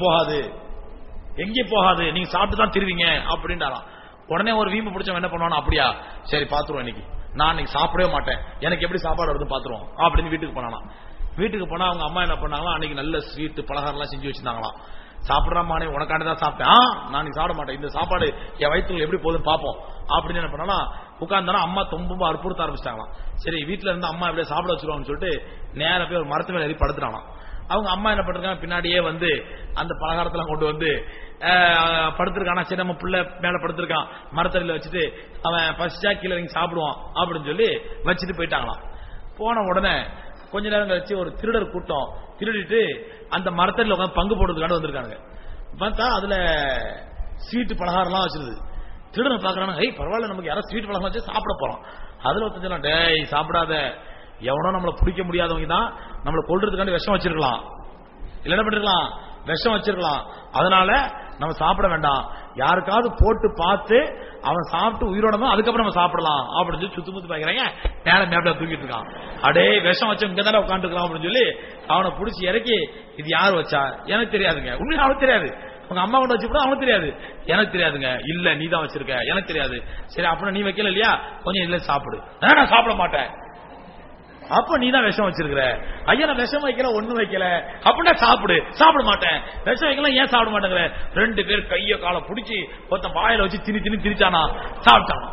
போகாது, நீங்க சாப்பிட்டு தான் திருவீங்க அப்படின்றாராம். உடனே ஒரு வீம்பு பிடிச்சவன் என்ன பண்ணுவானா, அப்படியா சரி பாத்துருவோம், இன்னைக்கு நான் இன்னைக்கு சாப்பிடவே மாட்டேன், எனக்கு எப்படி சாப்பாடு வருது பாத்துருவோம் அப்படின்னு வீட்டுக்கு போனானா. வீட்டுக்கு போனா அவங்க அம்மா என்ன பண்ணாங்களா, அன்னைக்கு நல்ல ஸ்வீட் பலகாரம் எல்லாம் செஞ்சு வச்சிருந்தாங்களாம். சாப்பிடறாமானே, உனக்காண்டிதான் சாப்பிட்டேன், நான் சாப்பிட மாட்டேன், இந்த சாப்பாடு என் வயிற்றுல எப்படி போகுதுன்னு பாப்போம் அப்படின்னு என்ன பண்ணா, உட்கார்ந்தானா அம்மா ரொம்ப அற்புறுத்த ஆரம்பிச்சிட்டாங்களாம். சரி வீட்டுல இருந்து அம்மா எப்படியே சாப்பிட வச்சிருவாங்கன்னு சொல்லிட்டு நேர போய் ஒரு மரத்து மேல ஏறி படுத்துட்டாங்களாம். அவங்க அம்மா என்ன பண்றாங்க, பின்னாடியே வந்து அந்த பலகாரத்தெல்லாம் கொண்டு வந்து படுத்திருக்கானா, சரி நம்ம பிள்ளை மேல படுத்திருக்கான் மரத்தடியில வச்சுட்டு அவன் பசிச்சா கீழே இறங்கி சாப்பிடுவான் அப்படின்னு சொல்லி வச்சுட்டு போயிட்டாங்களாம். போன உடனே கொஞ்ச நேரம் கழிச்சு ஒரு திருடர் கூட்டம் திருடிட்டு அந்த மரத்தடியில் உட்காந்து பங்கு போடுறதுக்காக வந்திருக்காங்க. பார்த்தா அதுல ஸ்வீட் பலகாரம்லாம் வச்சிருது. திருடனை பாக்குறாங்க, பரவாயில்ல நமக்கு யாரும் ஸ்வீட் பலகாரம் வச்சு சாப்பிட போறோம். அதுல ஒருத்தன், டேய் சாப்பிடாத, எவனோ நம்மளை பிடிக்க முடியாதவங்க தான் நம்மளை கொல்றதுக்காண்டி விஷம் வச்சிருக்கலாம், இல்ல என்ன பண்ணிருக்கலாம், விஷம் வச்சிருக்கலாம், அதனால நம்ம சாப்பிட வேண்டாம், யாருக்காவது போட்டு பார்த்து அவன் சாப்பிட்டு உயிரோட தான் அதுக்கப்புறம் நம்ம சாப்பிடலாம் அப்படின்னு சொல்லி சுத்து முத்து பாக்குறாங்க. நேரம் மேப்ல தூக்கிட்டு இருக்கான். அடே விஷம் வச்சு இங்க தானே உட்காந்து இருக்கான் அப்படின்னு சொல்லி அவனை பிடிச்சி இறக்கி, இது யார் வச்சா எனக்கு தெரியாதுங்க, உண்மையில அவனுக்கு தெரியாது, உங்க அம்மா கொண்டு வச்சு அவனுக்கு தெரியாது, எனக்கு தெரியாதுங்க, இல்ல நீ தான் வச்சிருக்க எனக்கு தெரியாது, சரி அப்படின்னா நீ வைக்கல இல்லையா, கொஞ்சம் இல்ல சாப்பிடு, நான் சாப்பிட மாட்டேன், அப்ப நீ தான் விஷம் வச்சிருக்கிற, ஐயா நான் விஷம் வைக்கல ஒண்ணும் வைக்கல அப்படின்னா சாப்பிட மாட்டேன், விஷம் வைக்கல ஏன் சாப்பிட மாட்டேங்கிற, ரெண்டு பேர் கைய காலை பிடிச்சி ஒருத்தன் வாயில வச்சு திரிச்சானா சாப்பிட்டானா.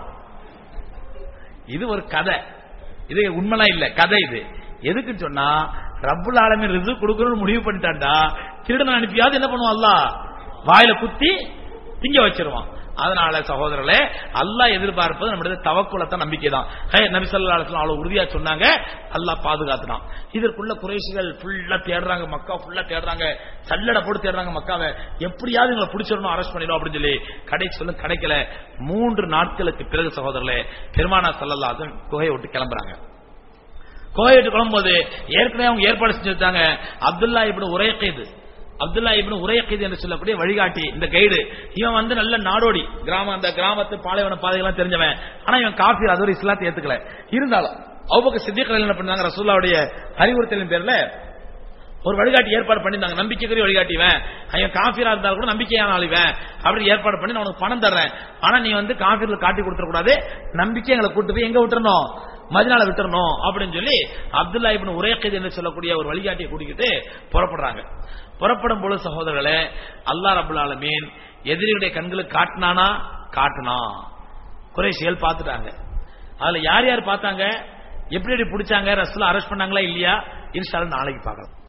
இது ஒரு கதை, இது உண்மைலாம் இல்ல, கதை. இது எதுக்குன்னு சொன்னா ரப்புல் ஆலமீன் ரிஸ்க் கொடுக்கணும்னு முடிவு பண்ணிட்டான்டா, திருடன் அனுப்பியாவது என்ன பண்ணுவான், அல்லாஹ் வாயில குத்தி திங்க வச்சிருவான். அதனால சகோதரர்களே, அல்லாஹ் எதிர்பார்ப்பது நம்முடைய தவக்குலத்தான், நம்பிக்கை தான். நபி ஸல்லல்லாஹு அலைஹி வஸல்லம் அவ்வளவு உறுதியா சொன்னாங்க, அல்லாஹ் பாதுகாத்துனான். இதற்குள்ள குறைஷிகள் ஃபுல்லா தேடுறாங்க, மக்கா ஃபுல்லா தேடுறாங்க, சல்லடை போட்டு தேடுறாங்க மக்காவை, எப்படியாவது இவங்களை பிடிச்சிடணும், அரெஸ்ட் பண்ணிடும் அப்படின்னு சொல்லி கிடைக்கல. 3 நாட்களுக்கு பிறகு சகோதரர்களே, பெருமானார் ஸல்லல்லாஹு அலைஹி வஸல்லம் குகையை விட்டு கிளம்புறாங்க. குகையை விட்டு கிளம்பும்போது ஏற்கனவே அவங்க ஏற்பாடு செஞ்சு வச்சாங்க, அப்துல்லா இப்னு உரையகீத் என்று சொல்லக்கூடிய வழிகாட்டி, இந்த கைடு, இவன் வந்து நல்ல நாடோடி, அந்த கிராமத்து பாலைவன பாதைகள்லாம் தெரிஞ்சவன். ஆனா இவன் காஃபிர், அது ஒரு இஸ்லாத்தை ஏத்துக்கல. இருந்தாலும் அபூபக்கர் சித்திக் என்ன பண்ணாங்க, ரசூலுல்லாஹ்வுடைய அறிவுறுத்தலின் பேர்ல ஒரு வழிகாட்டி ஏற்பாடு பண்ணிருந்தாங்க, நம்பிக்கைக்குரிய வழிகாட்டிவன், அவன் காஃபிரா இருந்தாலும் கூட நம்பிக்கையான ஆளிவன் அப்படி ஏற்பாடு பண்ணி, நான் உனக்கு பணம் தர்றேன், ஆனா நீ வந்து காஃபிர்ல காட்டி கொடுத்துட கூடாது, நம்பிக்கை எங்களை கூட்டு போய் எங்க விட்டுறணும், மதீனால விட்டுறணும் அப்படின்னு சொல்லி அப்துல்லா இப்னு உரைக்கித் என்று சொல்லக்கூடிய ஒரு வழிகாட்டியை கூட்டிக்கிட்டு புறப்படுறாங்க. புறப்படும் பொழுது சகோதரர்களே, அல்லாஹ் ரப்பல் ஆலமீன் எதிரியுடைய கண்களுக்கு காட்டினானா? காட்டினா. குறைஷிகள் பார்த்துட்டாங்க. அதுல யார் யார் பார்த்தாங்க, எப்படி எப்படி பிடிச்சாங்க, ரசூலுல்லாஹ் அரெஸ்ட் பண்ணாங்களா இல்லையா, இன்ஷா அல்லாஹ் நாளைக்கு பார்க்கலாம்.